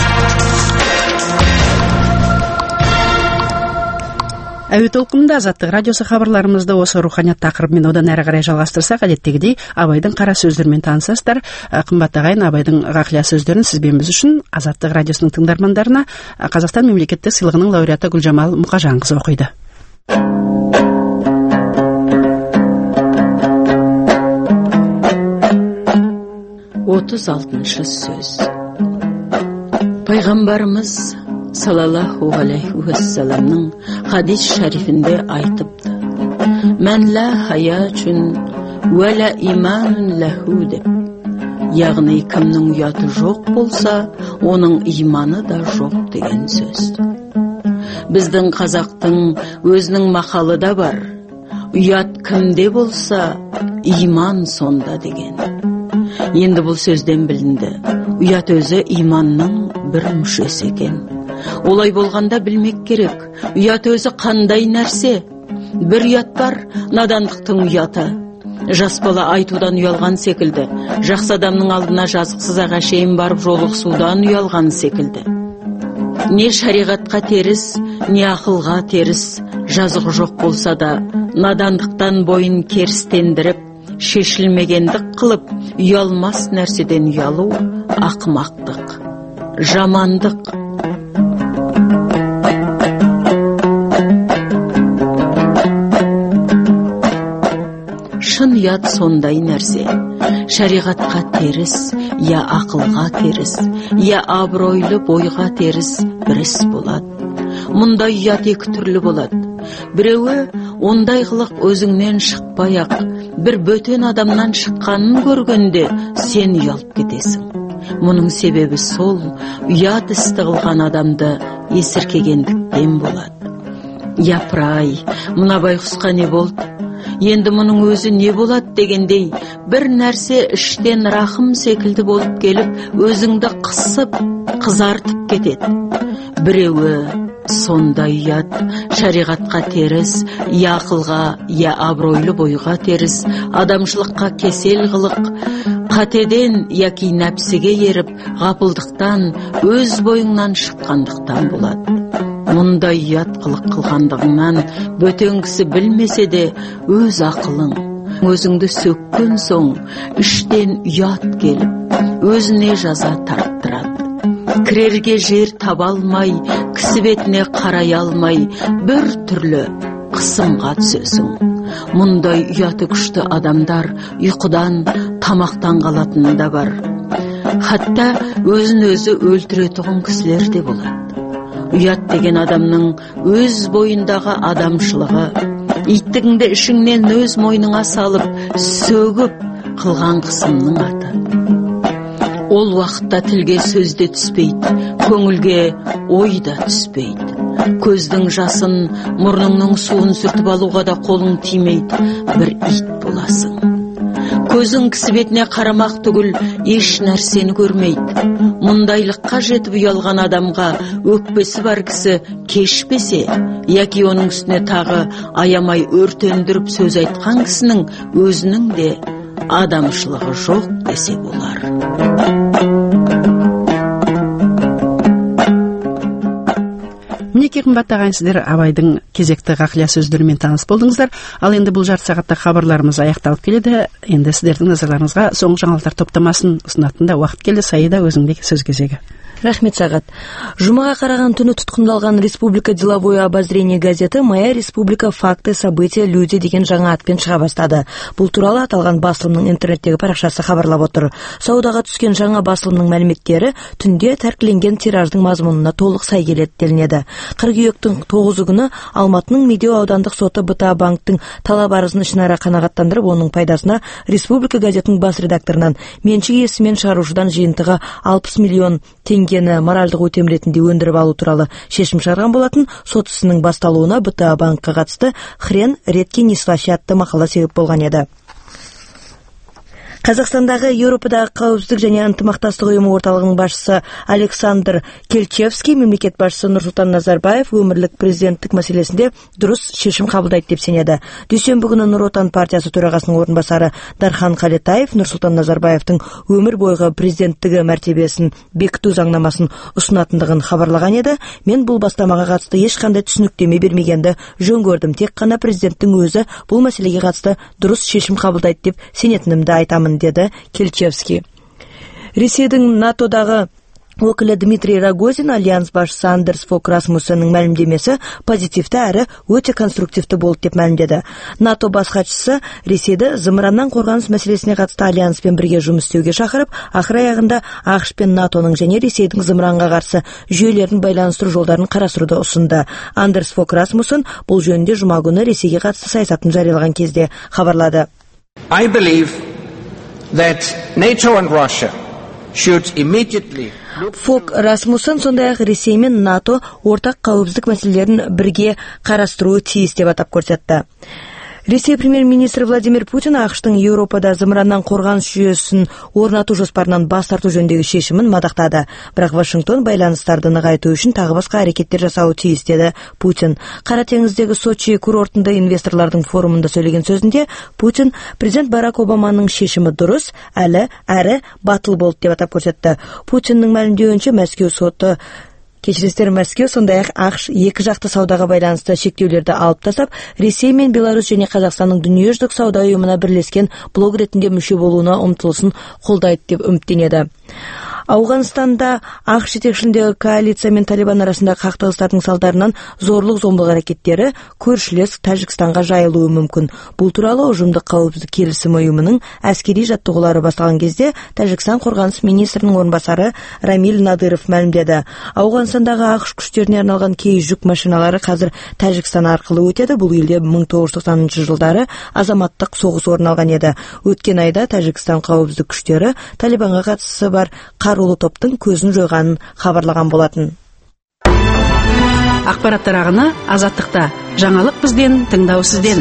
Әуе толқынында Азаттық радиосы хабарларымызды осы руханият тақырыбымен одан әрі қарай жалғастырсақ, әдеттегідей Абайдың қара сөздерімен танысасыздар. Қымбатты ағайын, Абайдың ғақлия сөздерін сізбен біз үшін Азаттық радиосының тыңдармандарына Қазақстан мемлекеттік сыйлығының лауреаты Гүлжамал Мұқажанқызы оқиды. 36-шы сөз. Пайғамбарымыз саллаллаху алейхи уассаламның хадис шарифінде айтыпты: «Мән ла хаячун уә ла иманун лаху» деп. Яғни кімнің ұяты жоқ болса, оның иманы да жоқ деген сөз. Біздің қазақтың өзінің мақалы да бар: ұят кімде болса, иман сонда деген. Енді бұл сөзден білінді, ұят өзі иманның бір мүшесі екен. Олай болғанда білмек керек, ұят өзі қандай нәрсе? Бір ұят бар, надандықтың ұяты. Жас бала айтудан ұялған секілді, жақсы адамның алдына жазықсыз ағашейін барып жолықсудан ұялған секілді. Не шариғатқа теріс, не ақылға теріс, жазығы жоқ болса да, надандықтан бойын керістендіріп, шешілмегендік қылып, ұялмас нәрседен ұялу ақымақтық, жамандық. Шын ұят сондай нәрсе, шариғатқа теріс, я ақылға теріс, я абыройлы бойға теріс бір іс болады. Мұндай ұят екі түрлі болады. Біреуі, ондай қылық өзіңнен шықпай-ақ, бір бөтен адамнан шыққанын көргенде сен ұялып кетесің. Мұның себебі сол, ұят істі қылған адамды есіркегендіктен болады. Япыр-ай, мына байқұсқа не болды? Енді мұның өзі не болады дегендей, бір нәрсе іштен рахым секілді болып келіп, өзіңді қысып, қызартып кетеді. Біреуі сондай ұят, шариғатқа теріс, я ақылға, я абыройлы бойға теріс, адамшылыққа кесел қылық, қатеден яки нәпсіге еріп, ғапылдықтан, өз бойыңнан шыққандықтан болады. Мұндай ұят қылық қылғандығыңнан бөтен кісі білмесе де, өз ақылың, өзіңді сөккен соң, іштен ұят келіп, өзіне жаза тарттырады. Кірерге жер таба алмай, кісі бетіне қарай алмай, бір түрлі қысымға түсесің. мұндай ұяты күшті адамдар ұйқыдан, тамақтан қалатыны да бар. Хатта өзін өзі өлтіретұғын кісілер де болады. Ұят деген адамның өз бойындағы адамшылығы, иттігіңді ішіңнен өз мойныңа салып, сөгіп қылған қысымның аты. Ол уақытта тілге сөзде түспейді, көңілге ой да түспейді. Көздің жасын, мұрныңның суын сүртіп алуға да қолың тимейді, бір ит боласың. Көзің кісі бетіне қарамақ түгіл еш нәрсені көрмейді. Мұндайлыққа жетіп ұялған адамға өкпесі бар кісі кешпесе, яки оның үстіне тағы аямай өртендіріп сөз айтқан кісінің өзінің де адамшылығы жоқ десе болар. Мінеки қымбатты ағайынсіздер, Абайдың кезекті ғақлия сөздерімен таныс болдыңыздар. Ал енді бұл жарты сағатта хабарларымыз аяқталып келеді. Енді сіздердің назарларыңызға соңғы жаңалықтар топтамасын ұсынатында уақыт келді. Саида, өзіңдегі сөз кезегі. Рахмет, Сағат. Жұмаға қараған түні тұтқындалған Республика деловое обозрение газеті «Моя республика. Факты, события, люди» деген жаңа атпен шыға бастады. Бұл туралы аталған басылымның интернеттегі парақшасы хабарлап отыр. Саудаға түскен жаңа басылымның мәліметтері түнде тәркіленген тираждың мазмұнына толық сай келеді делінеді. Қыркүйектің 9 күні Алматының Медеу аудандық соты БТА банктың талап арызын ішінара қанағаттандырып, оның пайдасына Республика газетінің бас редакторынан меншік иесі мен шығарушыдан жиынтығы 60 миллион теңгені моральдық өтем ретінде өндіріп алу туралы шешім шығарған болатын. Сот ісінің басталуына БТА банкқа қатысты «Хрен редки не слаще» атты мақала себеп болған еді. Қазақстандағы Еуропадағы қауіпсіздік және ынтымақтастық ұйымы орталығының басшысы Александр Кельчевский мемлекет басшысы Нұрсұлтан Назарбаев өмірлік президенттік мәселесінде дұрыс шешім қабылдайды деп сенеді. Дүйсенбі күні Нұр Отан партиясы төрағасының орынбасары Дархан Қалетаев Нұрсұлтан Назарбаевтың өмір бойғы президенттігі мәртебесін бекіту заңнамасын ұсынатындығын хабарлаған еді. Мен бұл бастамаға қатысты ешқандай түсініктеме бермегенді жөн көрдім. Тек қана президенттің өзі бұл мәселеге қатысты дұрыс шешім қабылдайды деп сенетінімді айтамын, деді Кельчевский. Ресейдің НАТО-дағы өкілі Дмитрий Рогозин альянс басшысы Андерс Фок Расмуссеннің мәлімдемесі позитивті әрі өте конструктивті болды деп мәлімдеді. НАТО бас хатшысы Ресейді зымыраннан қорғаныс мәселесіне қатысты альянспен бірге жұмыс істеуге шақырып, ақыр аяғында ақш пен НАТОның және Ресейдің зымыранға қарсы жүйелерін байланыстыру жолдарын қарастыруды ұсынды. Андерс Фок Расмуссен бұл жөнінде жұма күні Ресейге қатысты саясатын жариялаған кезде хабарлады. I believe that NATO and Russia should immediately Фок Расмуссен сондай-ақ Ресей мен НАТО ортақ қауіпсіздік мәселелерін бірге қарастыруы тиіс деп атап көрсетті. Ресей премьер-министрі Владимир Путин ақштың Еуропада зымыраннан қорғаныс жүйесін орнату жоспарынан бас тарту жөніндегі шешімін мадақтады. Бірақ Вашингтон байланыстарды нығайту үшін тағы басқа әрекеттер жасауы тиіс деді Путин. Қара теңіздегі Сочи курортында инвесторлардың форумында сөйлеген сөзінде Путин президент Барак Обаманың шешімі дұрыс, әрі батыл болды деп атап көрсетті. Путиннің мәлімдеуінше Мәскеу сондай-ақ ақш екі жақты саудаға байланысты шектеулерді алып тастап, Ресей мен Беларусь және Қазақстанның дүниежүзілік сауда ұйымына бірлескен блок ретінде мүше болуына ұмтылысын қолдайды деп үміттенеді. Ауғанстанда ақш жетекшілігіндегі коалиция мен Талибан арасында қақтығыстардың салдарынан зорлық-зомбылық әрекеттері көршілес Тәжікстанға жайылуы мүмкін. Бұл туралы ұжымдық қауіпсіздік келісім ұйымының әскери жаттығулары басталған кезде Тәжікстан қорғаныс министрінің орынбасары Рамиль Надыров мәлімдеді. Ауғанстандағы ақш күштеріне арналған кей жүк машиналары қазір Тәжікстан арқылы өтеді. Бұл елде 1990 жылдары азаматтық соғыс орын алған еді. Өткен айда Тәжікстан қауіпсіздік күштері Талибанға қатысы бар қарулы топтың көзін жойғанын хабарлаған болатын. Ақпараттар ағыны Азаттықта. Жаңалық бізден, тыңдау сізден.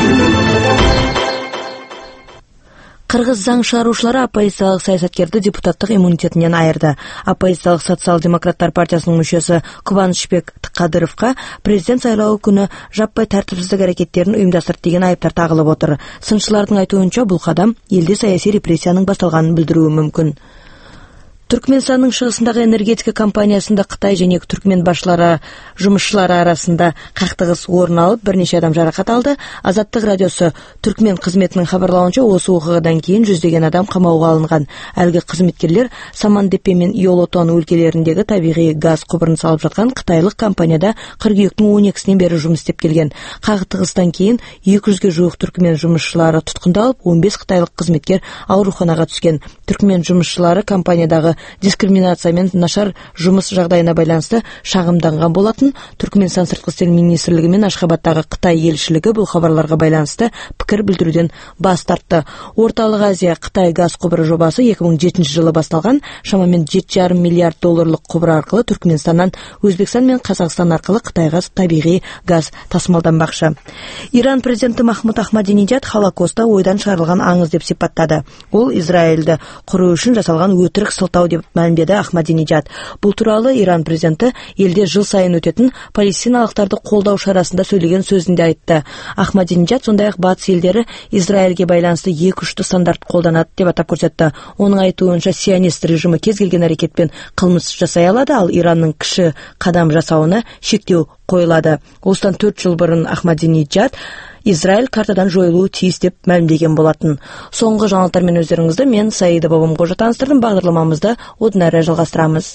Қырғыз заң шығарушылары оппозициялық саясаткерді депутаттық иммунитетінен айырды. Оппозициялық социал-демократтар партиясының мүшесі Кубанышбек Қадыровқа президент сайлауы күні жаппай тәртіпсіздік әрекеттерін ұйымдастырды деген айыптар тағылып отыр. Сыншылардың айтуынша бұл қадам елде саяси репрессияның басталғанын білдіруі мүмкін. Түркменстанның шығысындағы энергетика компаниясында Қытай және Түркмен жұмысшылары арасында қақтығыс орын алып, бірнеше адам жарақат алды. Азаттық радиосы Түркмен қызметінің хабарлауынша, осы оқиғадан кейін жүздеген адам қамауға алынған. Әлгі қызметкерлер Самандепе мен Йолотон өлкелеріндегі табиғи газ құбырын салып жатқан қытайлық компанияда қыркүйектің 12-сінен бері жұмыс істеп келген. Қақтығыстан кейін 200-ге жуық түркмен жұмысшылары тұтқындалып, 15 қытайлық қызметкер ауруханаға түскен. Түркмен жұмысшылары компаниядағы дискриминация мен нашар жұмыс жағдайына байланысты шағымданған болатын. Түркменстан сыртқы істер министрлігі мен Ашхабадтағы Қытай елшілігі бұл хабарларға байланысты пікір білдіруден бас тартты. Орталық Азия Қытай газ құбыры жобасы 2007 жылы басталған. Шамамен $7,5 миллиард құбыр арқылы Түркменстаннан Өзбекстан мен Қазақстан арқылы Қытайға табиғи газ тасымалданбақшы. Иран президенті Махмуд Ахмадинеджад Холокостта ойдан шығарылған аңыз деп сипаттады. Ол Израильді құру үшін жасалған өтірік сылтау деп мәлімдеді Ахмадинеджад. Бұл туралы Иран президенті елде жыл сайын өтетін палестиналықтарды қолдау шарасында сөйлеген сөзінде айтты. Ахмадинеджад сондай-ақ батыс елдері Израильге байланысты екі-үшті стандарт қолданады деп атап көрсетті. Оның айтуынша сионист режимі кез келген әрекетпен қылмыс жасай алады, ал Иранның кіші қадам жасауына шектеу қойылады. Осыдан 4 жыл бұрын Ахмадинеджад Израиль картадан жойылуы тиіс деп мәлімдеген болатын. Соңғы жаңалықтармен өздеріңізді мен Саида Бабамқожа таныстырдым. Бағдарламамызды одан әрі жалғастырамыз.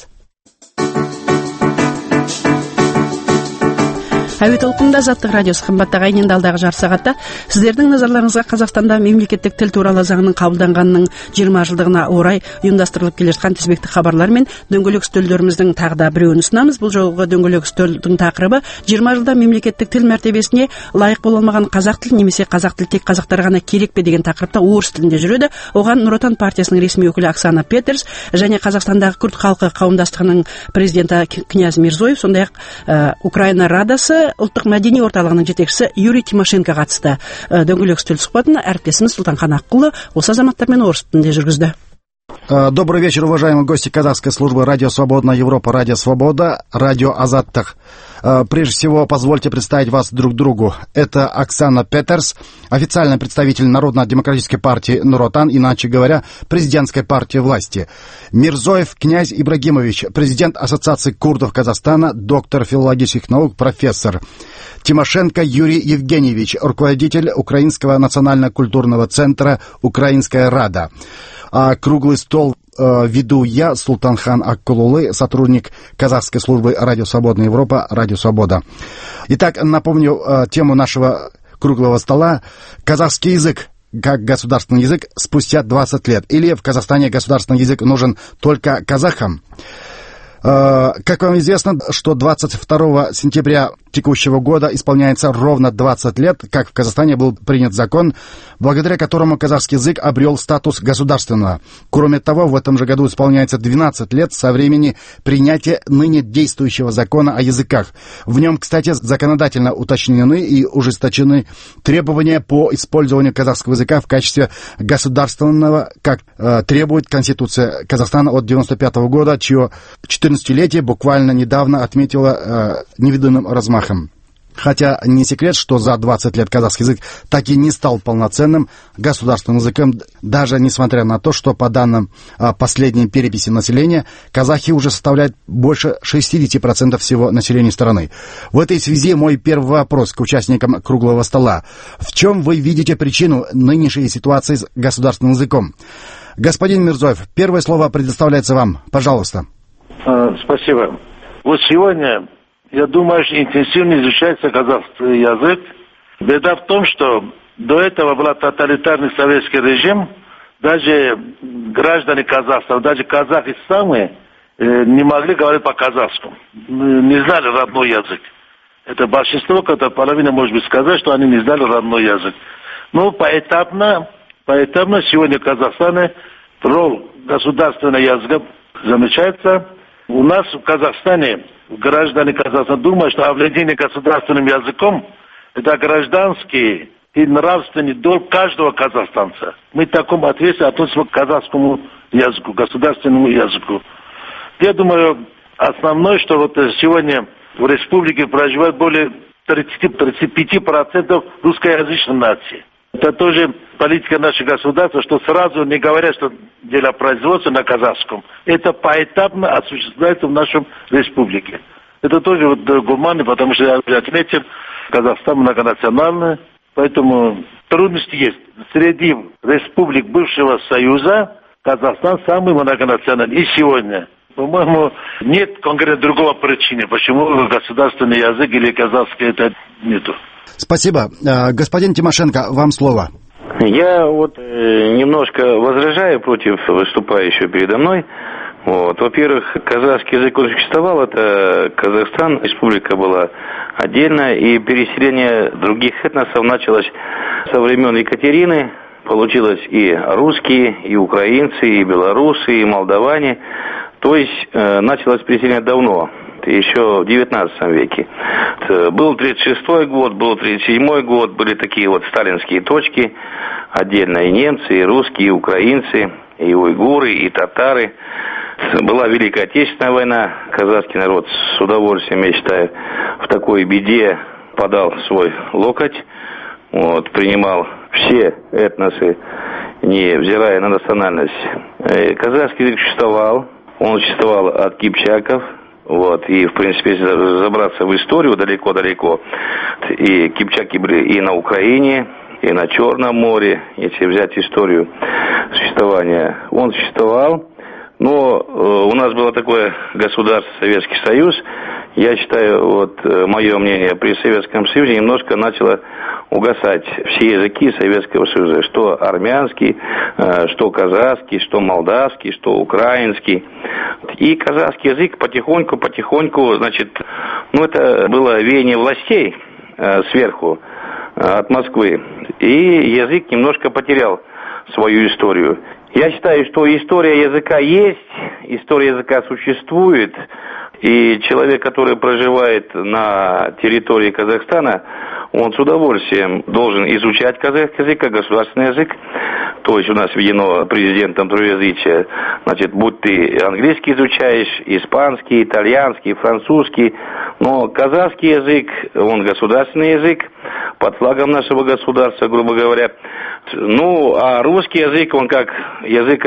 Әуе толқынында Азаттық радиосы. Қымбаттағы айненді алдағы жарты сағатта сіздердің назарларыңызға Қазақстанда мемлекеттік тіл туралы заңның қабылданғанының 20 жылдығына орай ұйымдастырылып келе жатқан тізбекті хабарлар мен дөңгелек үстелдеріміздің тағы да біреуін ұсынамыз. Бұл жолғы дөңгелек үстелдің тақырыбы 20 жылда мемлекеттік тіл мәртебесіне лайық бола алмаған қазақ тілі немесе қазақ тілі тек қазақтарға ғана керек пе деген тақырыпта орыс тілінде жүреді. Оған Нұр Отан партиясының ресми өкілі Оксана Петерс және Қазақстандағы күрд халқы қауымдастығының президенті князь Мирзоев, сондай-ақ Украина Радасы ұлттық мәдени орталығының жетекшісі Юрий Тимошенко қатысты. Дөңгелек үстел сұхбатын әріптесіміз Сұлтанхан Аққұлы осы азаматтармен орыс тілінде жүргізді. Добрый вечер, уважаемые гости казахской службы «Радио Свободная Европа», «Радио Свобода», «Радио Азаттық». Прежде всего, позвольте представить вас друг другу. Это Оксана Петерс, официальный представитель Народно-демократической партии Нур Отан, иначе говоря, президентской партии власти. Мирзоев князь Ибрагимович, президент Ассоциации курдов Казахстана, доктор филологических наук, профессор. Тимошенко Юрий Евгеньевич, руководитель Украинского национально-культурного центра «Украинская Рада». А круглый стол веду я, Султанхан Аккулулы, сотрудник казахской службы «Радио Свободная Европа», «Радио Свобода». Итак, напомню тему нашего круглого стола. Казахский язык как государственный язык спустя 20 лет. Или в Казахстане государственный язык нужен только казахам? Как вам известно, что 22 сентября текущего года исполняется ровно 20 лет, как в Казахстане был принят закон, благодаря которому казахский язык обрел статус государственного. Кроме того, в этом же году исполняется 12 лет со времени принятия ныне действующего закона о языках. В нем, кстати, законодательно уточнены и ужесточены требования по использованию казахского языка в качестве государственного, как требует Конституция Казахстана от 1995 года, чье 14-летие буквально недавно отметила невиданным размахом. Хотя не секрет, что за 20 лет казахский язык так и не стал полноценным государственным языком, даже несмотря на то, что по данным последней переписи населения, казахи уже составляют больше 60% всего населения страны. В этой связи мой первый вопрос к участникам круглого стола. В чем вы видите причину нынешней ситуации с государственным языком? Господин Мирзоев, первое слово предоставляется вам. Пожалуйста. Спасибо. Вот сегодня, я думаю, что интенсивно изучается казахский язык. Беда в том, что до этого был тоталитарный советский режим. Даже граждане Казахстана, даже казахи сами не могли говорить по-казахскому. Не знали родной язык. Это большинство, когда половина может быть сказать, что они не знали родной язык. Но поэтапно сегодня в Казахстане роль государственного языка замечается. У нас в Казахстане граждане Казахстана думают, что овладение государственным языком – это гражданский и нравственный долг каждого казахстанца. Мы в таком ответственно относимся к казахскому языку, государственному языку. Я думаю, основное, что вот сегодня в республике проживает более 30-35% русскоязычной нации. Это тоже политика нашего государства, что сразу не говорят, что дело производства на казахском. Это поэтапно осуществляется в нашем республике. Это тоже вот гуманно, потому что я отметил, Казахстан многонациональный, поэтому трудности есть. Среди республик бывшего Союза Казахстан самый многонациональный. И сегодня, по-моему, нет конкретно другого причины, почему государственный язык или казахский это нету. Спасибо. Господин Тимошенко, вам слово. Я вот немножко возражаю против выступающего передо мной. Вот. Во-первых, казахский язык он существовал, это Казахстан, республика была отдельная, и переселение других этносов началось со времен Екатерины. Получилось и русские, и украинцы, и белорусы, и молдаване. То есть началось переселение давно, еще в 19 веке. Был 36-й год, был 37-й год, были такие вот сталинские точки, отдельно и немцы, и русские, и украинцы, и уйгуры, и татары. Была Великая Отечественная война, казахский народ с удовольствием, я считаю, в такой беде подал свой локоть, вот, принимал все этносы, не взирая на национальность. Казахский язык существовал, он существовал от кипчаков, вот, и, в принципе, если забраться в историю далеко-далеко, и кипчаки были и на Украине, и на Черном море, если взять историю существования, он существовал. Но у нас было такое государство, Советский Союз. Я считаю, вот мое мнение, при Советском Союзе немножко начало угасать все языки Советского Союза. Что армянский, что казахский, что молдавский, что украинский. И казахский язык потихоньку, значит, ну это было веяние властей сверху, от Москвы. И язык немножко потерял свою историю. Я считаю, что история языка есть, история языка существует, и человек, который проживает на территории Казахстана, он с удовольствием должен изучать казахский язык как государственный язык. То есть у нас введено президентом троязычие, значит, будь ты английский изучаешь, испанский, итальянский, французский, но казахский язык, он государственный язык, под флагом нашего государства, грубо говоря. Ну, а русский язык, он как язык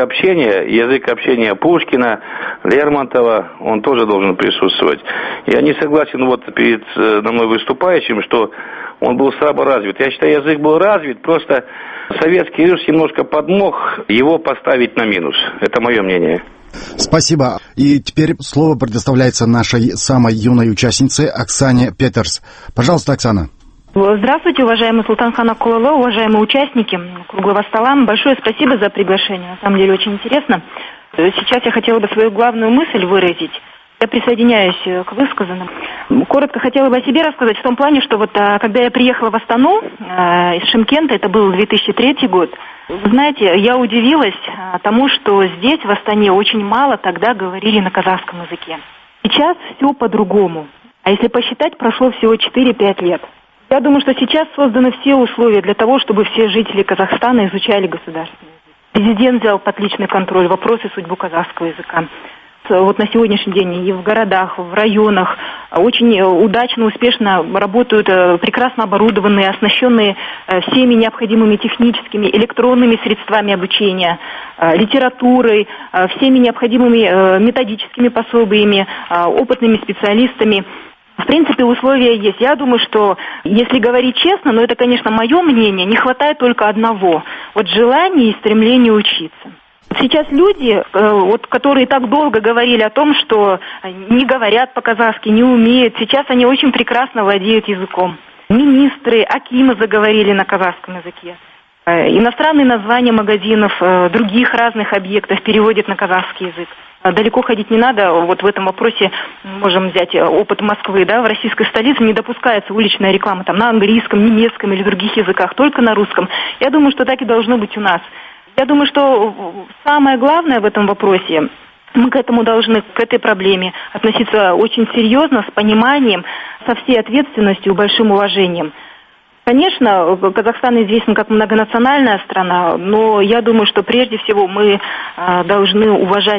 общения Пушкина, Лермонтова, он тоже должен присутствовать. Я не согласен вот перед мной выступающим, что он был слабо развит. Я считаю, язык был развит, просто Советский Союз немножко подмог его поставить на минус. Это мое мнение. Спасибо. И теперь слово предоставляется нашей самой юной участнице Оксане Петерс. Пожалуйста, Оксана. Здравствуйте, уважаемый Султанхан Акулова, уважаемые участники круглого стола. Большое спасибо за приглашение. На самом деле очень интересно. Сейчас я хотела бы свою главную мысль выразить. Я присоединяюсь к высказанным. Коротко хотела бы о себе рассказать в том плане, что вот когда я приехала в Астану из Шымкента, это был 2003 год, вы знаете, я удивилась тому, что здесь, в Астане, очень мало тогда говорили на казахском языке. Сейчас все по-другому. А если посчитать, прошло всего 4-5 лет. Я думаю, что сейчас созданы все условия для того, чтобы все жители Казахстана изучали государственный язык. Президент взял под личный контроль вопросы судьбы казахского языка. Вот на сегодняшний день и в городах, в районах очень удачно, успешно работают прекрасно оборудованные, оснащенные всеми необходимыми техническими, электронными средствами обучения, литературой, всеми необходимыми методическими пособиями, опытными специалистами. В принципе, условия есть. Я думаю, что, если говорить честно, но это, конечно, мое мнение, не хватает только одного. Вот желания и стремления учиться. Сейчас люди, вот, которые так долго говорили о том, что не говорят по-казахски, не умеют, сейчас они очень прекрасно владеют языком. Министры, акимы заговорили на казахском языке. Иностранные названия магазинов, других разных объектов переводят на казахский язык. Далеко ходить не надо. Вот в этом вопросе можем взять опыт Москвы. Да, в российской столице не допускается уличная реклама там, на английском, немецком или других языках, только на русском. Я думаю, что так и должно быть у нас. Я думаю, что самое главное в этом вопросе, мы к этому должны, к этой проблеме относиться очень серьезно, с пониманием, со всей ответственностью и большим уважением. Конечно, Казахстан известен как многонациональная страна, но я думаю, что прежде всего мы должны уважать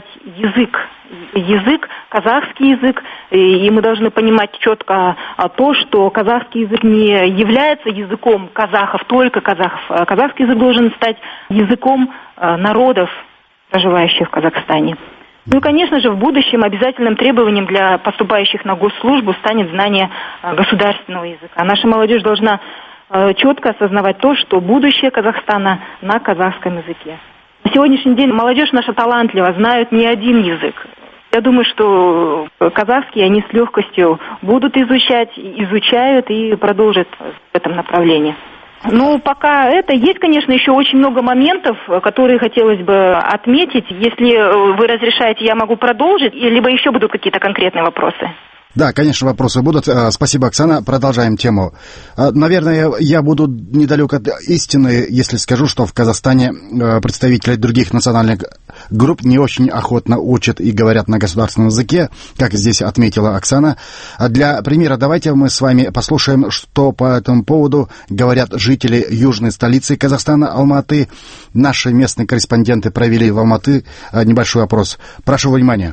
язык, казахский язык, и мы должны понимать четко то, что казахский язык не является языком казахов, только казахов. Казахский язык должен стать языком народов, проживающих в Казахстане. Ну и, конечно же, в будущем обязательным требованием для поступающих на госслужбу станет знание государственного языка. Наша молодежь должна четко осознавать то, что будущее Казахстана на казахском языке. На сегодняшний день молодежь наша талантлива, знают не один язык. Я думаю, что казахский они с легкостью будут изучать, изучают и продолжат в этом направлении. Ну, пока это. Есть, конечно, еще очень много моментов, которые хотелось бы отметить. Если вы разрешаете, я могу продолжить, либо еще будут какие-то конкретные вопросы. Да, конечно, вопросы будут. Спасибо, Оксана. Продолжаем тему. Наверное, я буду недалек от истины, если скажу, что в Казахстане представители других национальных групп не очень охотно учат и говорят на государственном языке, как здесь отметила Оксана. Для примера давайте мы с вами послушаем, что по этому поводу говорят жители южной столицы Казахстана, Алматы. Наши местные корреспонденты провели в Алматы небольшой опрос. Прошу внимания.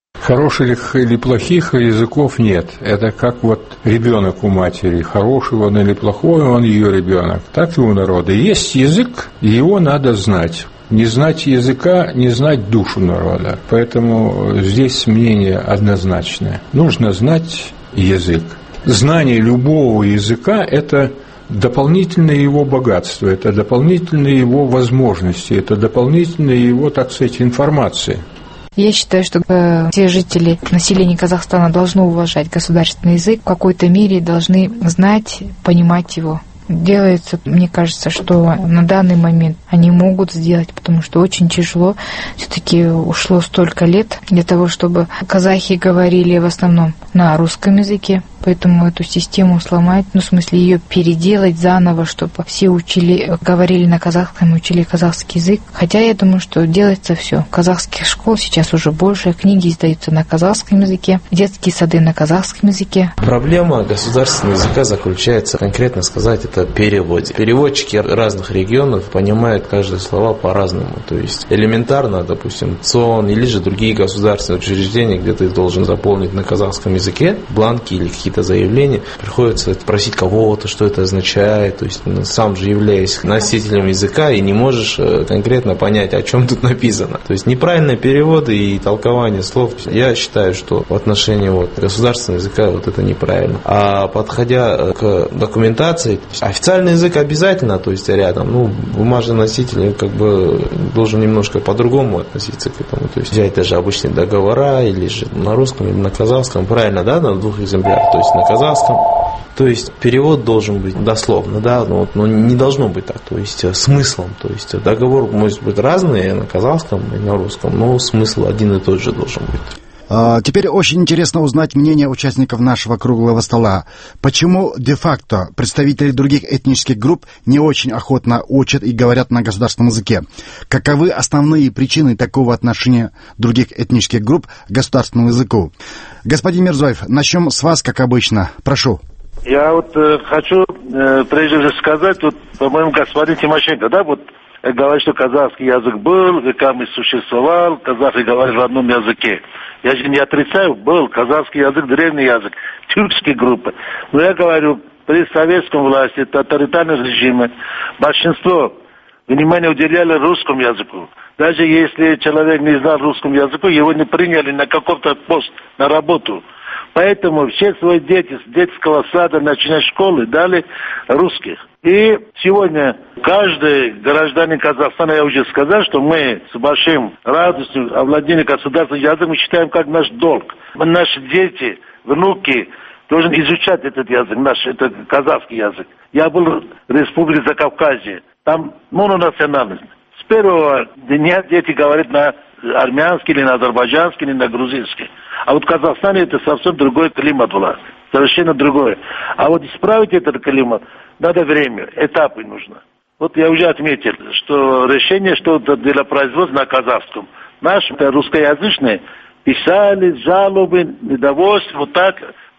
Хороших или плохих языков нет. Это как вот ребенок у матери. Хороший он или плохой он ее ребенок. Так и у народа. Есть язык, его надо знать. Не знать языка, не знать душу народа. Поэтому здесь мнение однозначное. Нужно знать язык. Знание любого языка – это дополнительное его богатство, это дополнительные его возможности, это дополнительная его, так сказать, информация. Я считаю, что все жители, населения Казахстана должны уважать государственный язык, в какой-то мере должны знать, понимать его. Делается, мне кажется, что на данный момент они могут сделать, потому что очень тяжело. Все-таки ушло столько лет для того, чтобы казахи говорили в основном на русском языке. Поэтому эту систему сломать, в смысле ее переделать заново, чтобы все говорили на казахском, учили казахский язык. Хотя я думаю, что делается все. Казахских школ сейчас уже больше, книги издаются на казахском языке, детские сады на казахском языке. Проблема государственного языка заключается, конкретно сказать, это переводе. Переводчики разных регионов понимают каждое слово по-разному. То есть элементарно, допустим, ЦОН или же другие государственные учреждения, где ты должен заполнить на казахском языке бланки или какие-то заявления, приходится просить кого-то, что это означает, то есть сам же являясь носителем языка и не можешь конкретно понять, о чем тут написано. То есть неправильные переводы и толкование слов, я считаю, что в отношении государственного языка это неправильно. А подходя к документации, официальный язык обязательно, то есть рядом, бумажный носитель должен немножко по-другому относиться к этому, то есть взять даже обычные договора или же на русском или на казахском, правильно, да, на двух экземплярах, то есть на казахском. То есть перевод должен быть дословно, да, но не должно быть так, то есть смыслом. То есть договор может быть разный на казахском и на русском, но смысл один и тот же должен быть. Теперь очень интересно узнать мнение участников нашего круглого стола. Почему де-факто представители других этнических групп не очень охотно учат и говорят на государственном языке? Каковы основные причины такого отношения других этнических групп к государственному языку? Господин Мирзоев, начнем с вас, как обычно. Прошу. Я хочу прежде всего сказать, по-моему, господин Тимошенко, говорит, что казахский язык был, веками существовал, казахи говорили в одном языке. Я же не отрицаю, был казахский язык, древний язык, тюркские группы. Но я говорю, при советском власти, тоталитарном режиме, большинство внимания уделяли русскому языку. Даже если человек не знал русскому языку, его не приняли на какой-то пост, на работу. Поэтому все свои дети с детского сада, начиная школы, дали русских. И сегодня каждый гражданин Казахстана, я уже сказал, что мы с большим радостью овладение государственным языком считаем как наш долг. Наши дети, внуки должны изучать этот язык, это казахский язык. Я был в Республике Закавказье, там мононациональность. С первого дня дети говорят на армянский, или на азербайджанский, или на грузинский. А в Казахстане это совсем другой климат был, совершенно другой. А исправить этот климат надо время, этапы нужно. Я уже отметил, что решение, что для производства на казахском. Наши русскоязычные писали жалобы, недовольство,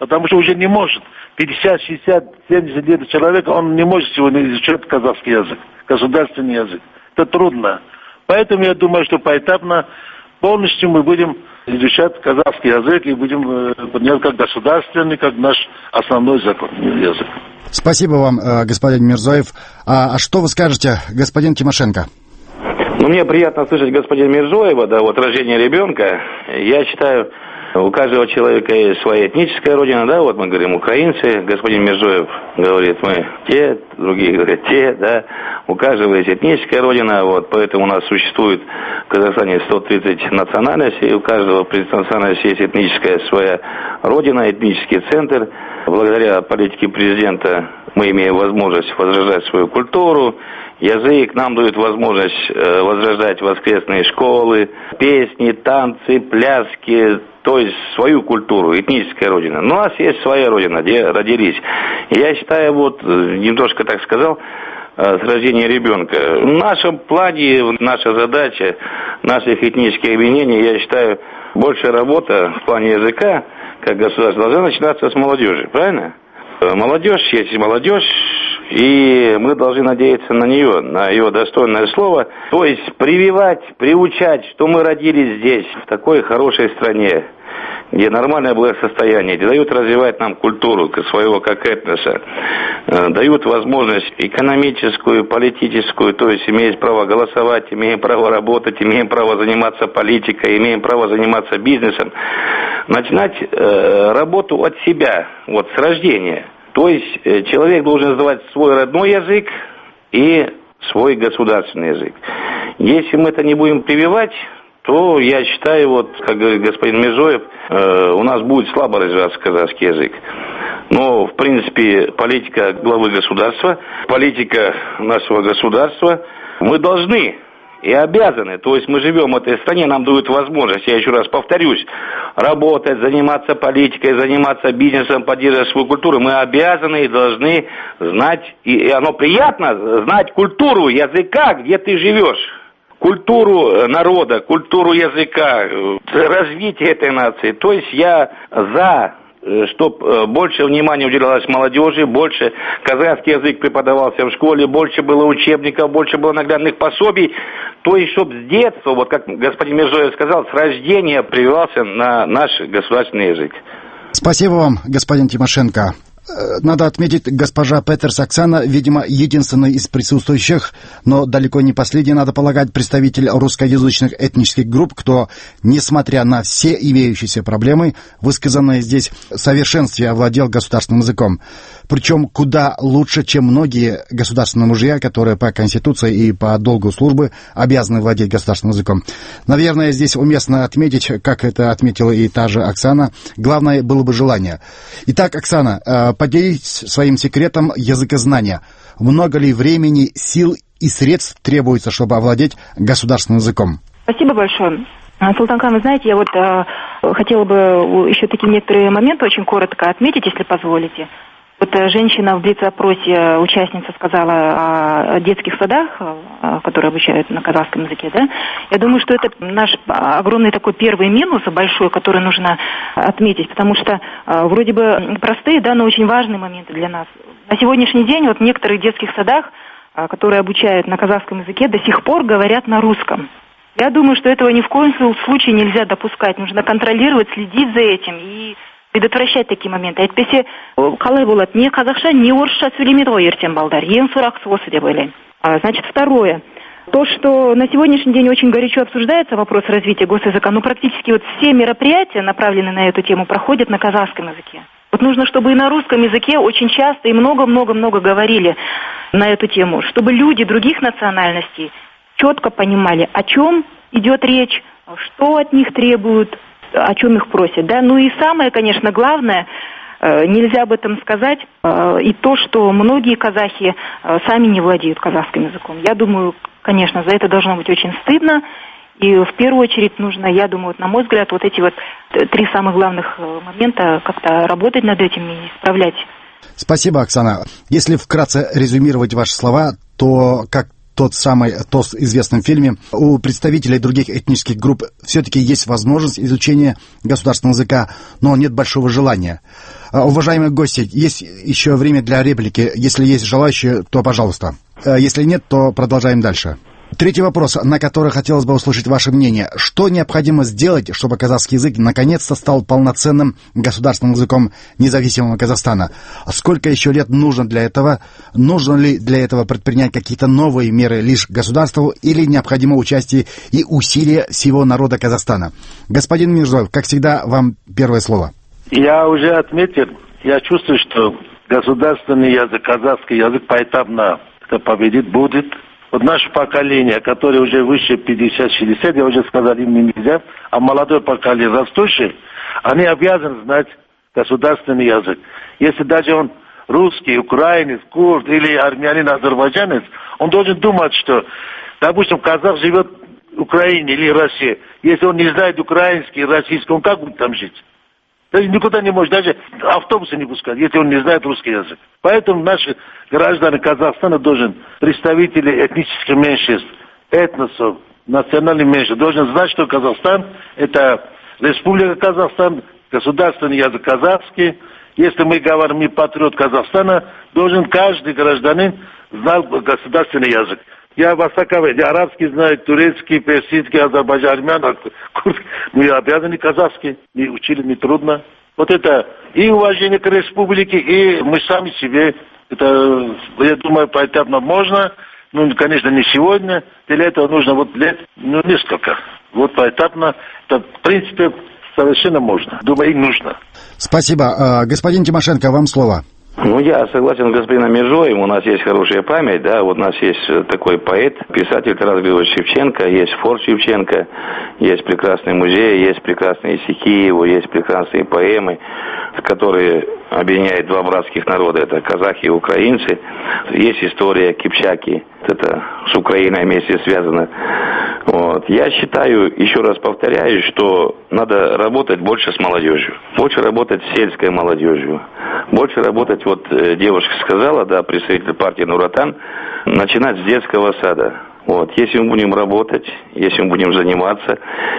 Потому что уже не может. 50, 60, 70 лет человека, он не может сегодня изучать казахский язык, государственный язык. Это трудно. Поэтому я думаю, что поэтапно полностью мы будем изучать казахский язык и будем принимать как государственный, как наш основной язык. Спасибо вам, господин Мирзоев. А что вы скажете, господин Тимошенко? Ну, мне приятно слышать господина Мирзоева, да, вот рождение ребенка. Я считаю, у каждого человека есть своя этническая родина, да, вот мы говорим украинцы, господин Мирзоев говорит, мы те, другие говорят те, да, у каждого есть этническая родина, вот, поэтому у нас существует в Казахстане 130 национальностей, у каждого национальности есть этническая своя родина, этнический центр. Благодаря политике президента мы имеем возможность возрождать свою культуру, язык, нам дают возможность возрождать воскресные школы, песни, танцы, пляски, то есть свою культуру, этническая родина. Но у нас есть своя родина, где родились. Я считаю, вот, немножко так сказал, с рождения ребенка. В нашем плане, наша задача наших этнических объединений, я считаю, большая работа в плане языка, как государство, должна начинаться с молодежи, правильно? Молодежь есть молодежь, и мы должны надеяться на нее, на ее достойное слово. То есть прививать, приучать, что мы родились здесь, в такой хорошей стране, где нормальное благосостояние, где дают развивать нам культуру своего как этноса, дают возможность экономическую, политическую, то есть имеем право голосовать, имеем право работать, имеем право заниматься политикой, имеем право заниматься бизнесом. Начинать работу от себя, вот с рождения. То есть человек должен знать свой родной язык и свой государственный язык. Если мы это не будем прививать, то я считаю, вот, как говорит господин Мирзоев, у нас будет слабо развиваться казахский язык. Но, в принципе, политика главы государства, политика нашего государства, мы должны и обязаны, то есть мы живем в этой стране, нам дают возможность, я еще раз повторюсь, работать, заниматься политикой, заниматься бизнесом, поддерживать свою культуру. Мы обязаны и должны знать, и оно приятно знать культуру языка, где ты живешь. Культуру народа, культуру языка, развитие этой нации. То есть я за, чтобы больше внимания уделялось молодежи, больше казахский язык преподавался в школе, больше было учебников, больше было наглядных пособий. То есть, чтобы с детства, вот как господин Мирзоев сказал, с рождения прививался на наш государственный язык. Спасибо вам, господин Тимошенко. Надо отметить, госпожа Петерс Оксана, видимо, единственная из присутствующих, но далеко не последний, надо полагать, представитель русскоязычных этнических групп, кто, несмотря на все имеющиеся проблемы, высказанные здесь, в совершенстве овладел государственным языком. Причем куда лучше, чем многие государственные мужья, которые по Конституции и по долгу службы обязаны владеть государственным языком. Наверное, здесь уместно отметить, как это отметила и та же Оксана, главное было бы желание. Итак, Оксана, поделитесь своим секретом языкознания. Много ли времени, сил и средств требуется, чтобы овладеть государственным языком? Спасибо большое. Султанхан, вы знаете, я вот хотела бы еще такие некоторые моменты очень коротко отметить, если позволите. Вот женщина в блиц-опросе, участница, сказала о детских садах, которые обучают на казахском языке, да. Я думаю, что это наш огромный такой первый минус, большой, который нужно отметить, потому что вроде бы простые, да, но очень важные моменты для нас. На сегодняшний день вот в некоторых детских садах, которые обучают на казахском языке, до сих пор говорят на русском. Я думаю, что этого ни в коем случае нельзя допускать. Нужно контролировать, следить за этим и предотвращать такие моменты. Әйтпесе, қалай болады, не қазақша, не орысша сөйлемейді ғой ертең балдар. Ең сорақысы осы деп ойлаймын. Значит, второе. То, что на сегодняшний день очень горячо обсуждается вопрос развития госязыка, но практически вот все мероприятия, направленные на эту тему, проходят на казахском языке. Вот нужно, чтобы и на русском языке очень часто и много-много-много говорили на эту тему, чтобы люди других национальностей четко понимали, о чем идет речь, что от них требуют, о чем их просят, да. Ну и самое, конечно, главное, нельзя об этом сказать, и то, что многие казахи сами не владеют казахским языком. Я думаю, конечно, за это должно быть очень стыдно, и в первую очередь нужно, я думаю, вот, на мой взгляд, вот эти вот три самых главных момента как-то работать над этим и исправлять. Спасибо, Оксана. Если вкратце резюмировать ваши слова, то как тот известном фильме, у представителей других этнических групп все-таки есть возможность изучения государственного языка, но нет большого желания. Уважаемые гости, есть еще время для реплики. Если есть желающие, то пожалуйста. Если нет, то продолжаем дальше. Третий вопрос, на который хотелось бы услышать ваше мнение. Что необходимо сделать, чтобы казахский язык наконец-то стал полноценным государственным языком независимого Казахстана? Сколько еще лет нужно для этого? Нужно ли для этого предпринять какие-то новые меры лишь государству или необходимо участие и усилия всего народа Казахстана? Господин Мирзоев, как всегда, вам первое слово. Я уже отметил, я чувствую, что государственный язык, казахский язык поэтапно победит, будет. Вот наше поколение, которое уже выше 50-60, я уже сказал, им нельзя, а молодое поколение, растущее, они обязаны знать государственный язык. Если даже он русский, украинец, курд или армянин, азербайджанец, он должен думать, что, допустим, казах живет в Украине или России. Если он не знает украинский и российский, он как будет там жить? Даже никуда не может, даже автобусы не пускать, если он не знает русский язык. Поэтому наши граждане Казахстана должны, представители этнических меньшинств, этносов, национальных меньшинств, должны знать, что Казахстан – это Республика Казахстан, государственный язык казахский. Если мы говорим «мы патриот Казахстана», должен каждый гражданин знать государственный язык. Я востоковед, арабский знаю, турецкий, персидский, азербайджанский, армян, курдский. Мы обязаны казахский, мы учили, не трудно. Вот это и уважение к республике, и мы сами себе, это, я думаю, поэтапно можно, ну, конечно, не сегодня, для этого нужно вот лет, ну, несколько. Вот поэтапно, это, в принципе, совершенно можно. Думаю, и нужно. Спасибо. Господин Тимошенко, вам слово. Ну, я согласен с господином Межоем, у нас есть хорошая память, да, вот у нас есть такой поэт, писатель Тарас Григорьевич Шевченко, есть форт Шевченко, есть прекрасный музей, есть прекрасные стихи его, есть прекрасные поэмы, которые объединяют два братских народа, это казахи и украинцы. Есть история Кипчаки, это с Украиной вместе связано. Вот. Я считаю, еще раз повторяю, что надо работать больше с молодежью, больше работать с сельской молодежью, больше работать, вот девушка сказала, да, представитель партии Нур-Отан, начинать с детского сада. Вот. Если мы будем работать, если мы будем заниматься,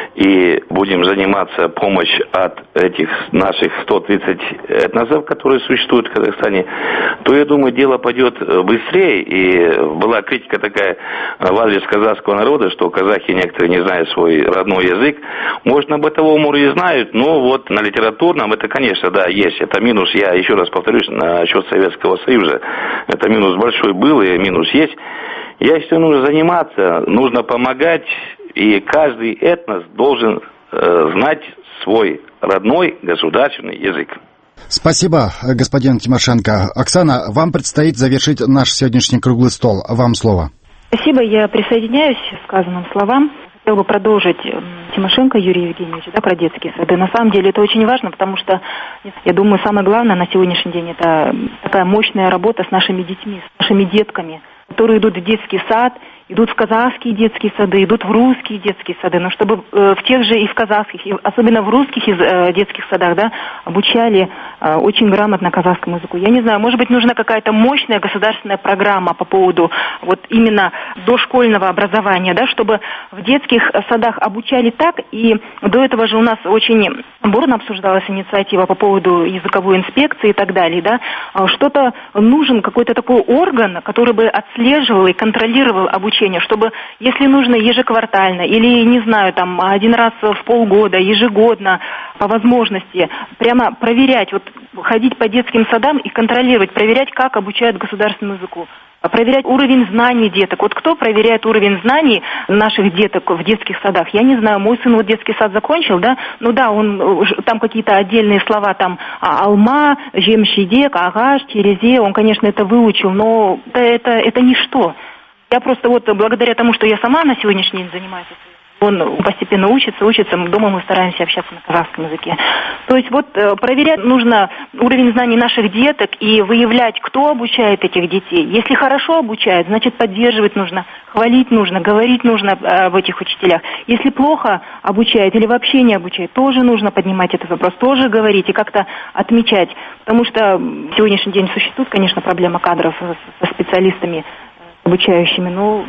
и будем заниматься помощью от этих наших 130 этносов, которые существуют в Казахстане, то, я думаю, дело пойдет быстрее. И была критика такая в адрес казахского народа, что казахи некоторые не знают свой родной язык. Может, об этом уморе и знают, но вот на литературном это, конечно, да, есть. Это минус, я еще раз повторюсь, насчет Советского Союза. Это минус большой был, и минус есть. Я считаю, нужно заниматься, нужно помогать, и каждый этнос должен знать свой родной государственный язык. Спасибо, господин Тимошенко. Оксана, вам предстоит завершить наш сегодняшний круглый стол. Вам слово. Спасибо, я присоединяюсь к сказанным словам. Хотел бы продолжить Тимошенко Юрий Евгеньевич, да, про детские сады. На самом деле это очень важно, потому что, я думаю, самое главное на сегодняшний день это такая мощная работа с нашими детьми, с нашими детками, которые идут в детский сад, идут в казахские детские сады, идут в русские детские сады, но чтобы в тех же и в казахских, и особенно в русских детских садах, да, обучали очень грамотно казахскому языку. Я не знаю, может быть, нужна какая-то мощная государственная программа по поводу вот именно дошкольного образования, да, чтобы в детских садах обучали так, и до этого же у нас очень бурно обсуждалась инициатива по поводу языковой инспекции и так далее, да, что-то нужен какой-то такой орган, который бы отслеживал и контролировал обучение, чтобы, если нужно ежеквартально или, не знаю, там, один раз в полгода, ежегодно, по возможности, прямо проверять, вот, ходить по детским садам и контролировать, проверять, как обучают государственному языку. Проверять уровень знаний деток. Вот кто проверяет уровень знаний наших деток в детских садах? Я не знаю, мой сын вот детский сад закончил, да, ну да, он там какие-то отдельные слова, там, алма, жемшидек, агаш, терезе, он, конечно, это выучил, но это ничто. Я просто вот благодаря тому, что я сама на сегодняшний день занимаюсь, он постепенно учится, дома мы стараемся общаться на казахском языке. То есть вот проверять нужно уровень знаний наших деток и выявлять, кто обучает этих детей. Если хорошо обучает, значит поддерживать нужно, хвалить нужно, говорить нужно об этих учителях. Если плохо обучает или вообще не обучает, тоже нужно поднимать этот вопрос, тоже говорить и как-то отмечать. Потому что в сегодняшний день существует, конечно, проблема кадров со специалистами, обучающими, но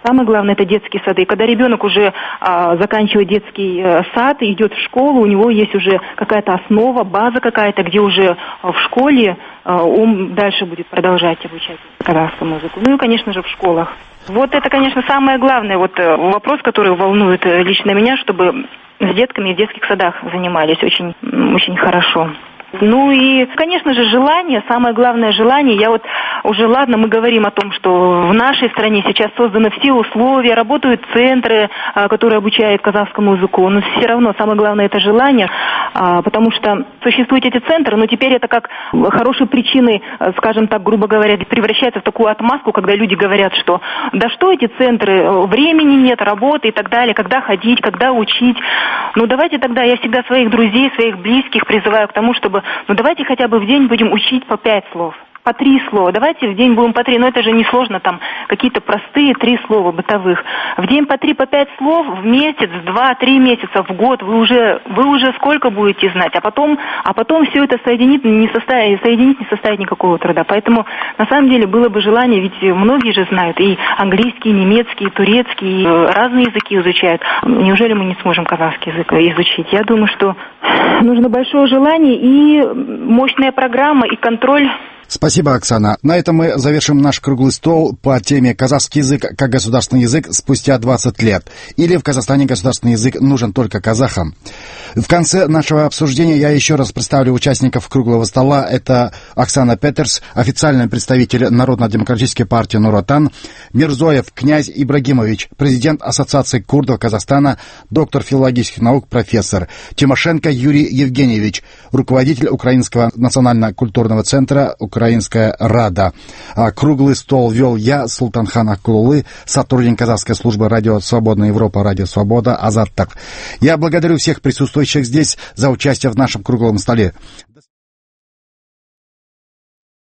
Самое главное — это детские сады. И когда ребенок уже заканчивает детский сад и идет в школу, у него есть уже какая-то основа, база какая-то, где уже в школе он дальше будет продолжать обучать казахскому языку. Ну и, конечно же, в школах. Вот это, конечно, самое главное вопрос, который волнует лично меня, чтобы с детками в детских садах занимались очень, очень хорошо. Ну и, конечно же, желание, самое главное желание. Ладно, мы говорим о том, что в нашей стране сейчас созданы все условия, работают центры, которые обучают казахскому языку, но все равно самое главное — это желание, потому что существуют эти центры, но теперь это как хорошей причиной, скажем так, грубо говоря, превращается в такую отмазку, когда люди говорят, что да что эти центры, времени нет, работы и так далее, когда ходить, когда учить. Ну давайте тогда, я всегда своих друзей, своих близких призываю к тому, чтобы давайте хотя бы в день будем учить по 5 слов. По 3 слова. Давайте в день будем по 3. Но это же несложно, там какие-то простые 3 слова бытовых. В день по 3, по 5 слов, в месяц, 2-3 месяца, в год вы уже сколько будете знать. А потом все это соединить не составит никакого труда. Поэтому на самом деле было бы желание, ведь многие же знают и английский, и немецкий, и турецкий, и разные языки изучают. Неужели мы не сможем казахский язык изучить? Я думаю, что нужно большое желание и мощная программа, и контроль. Спасибо, Оксана. На этом мы завершим наш круглый стол по теме «Казахский язык как государственный язык спустя 20 лет». Или в Казахстане государственный язык нужен только казахам. В конце нашего обсуждения я еще раз представлю участников круглого стола. Это Оксана Петерс, официальный представитель Народно-демократической партии «Нур Отан», Мирзоев князь Ибрагимович, президент Ассоциации курдов Казахстана, доктор филологических наук, профессор, Тимошенко Юрий Евгеньевич, руководитель Украинского национально-культурного центра «Украинская Рада». Круглый стол вел я, Султанхан Акулулы, сотрудник казахской службы радио «Свободная Европа», радио «Свобода», Азаттык. Я благодарю всех присутствующих здесь за участие в нашем круглом столе.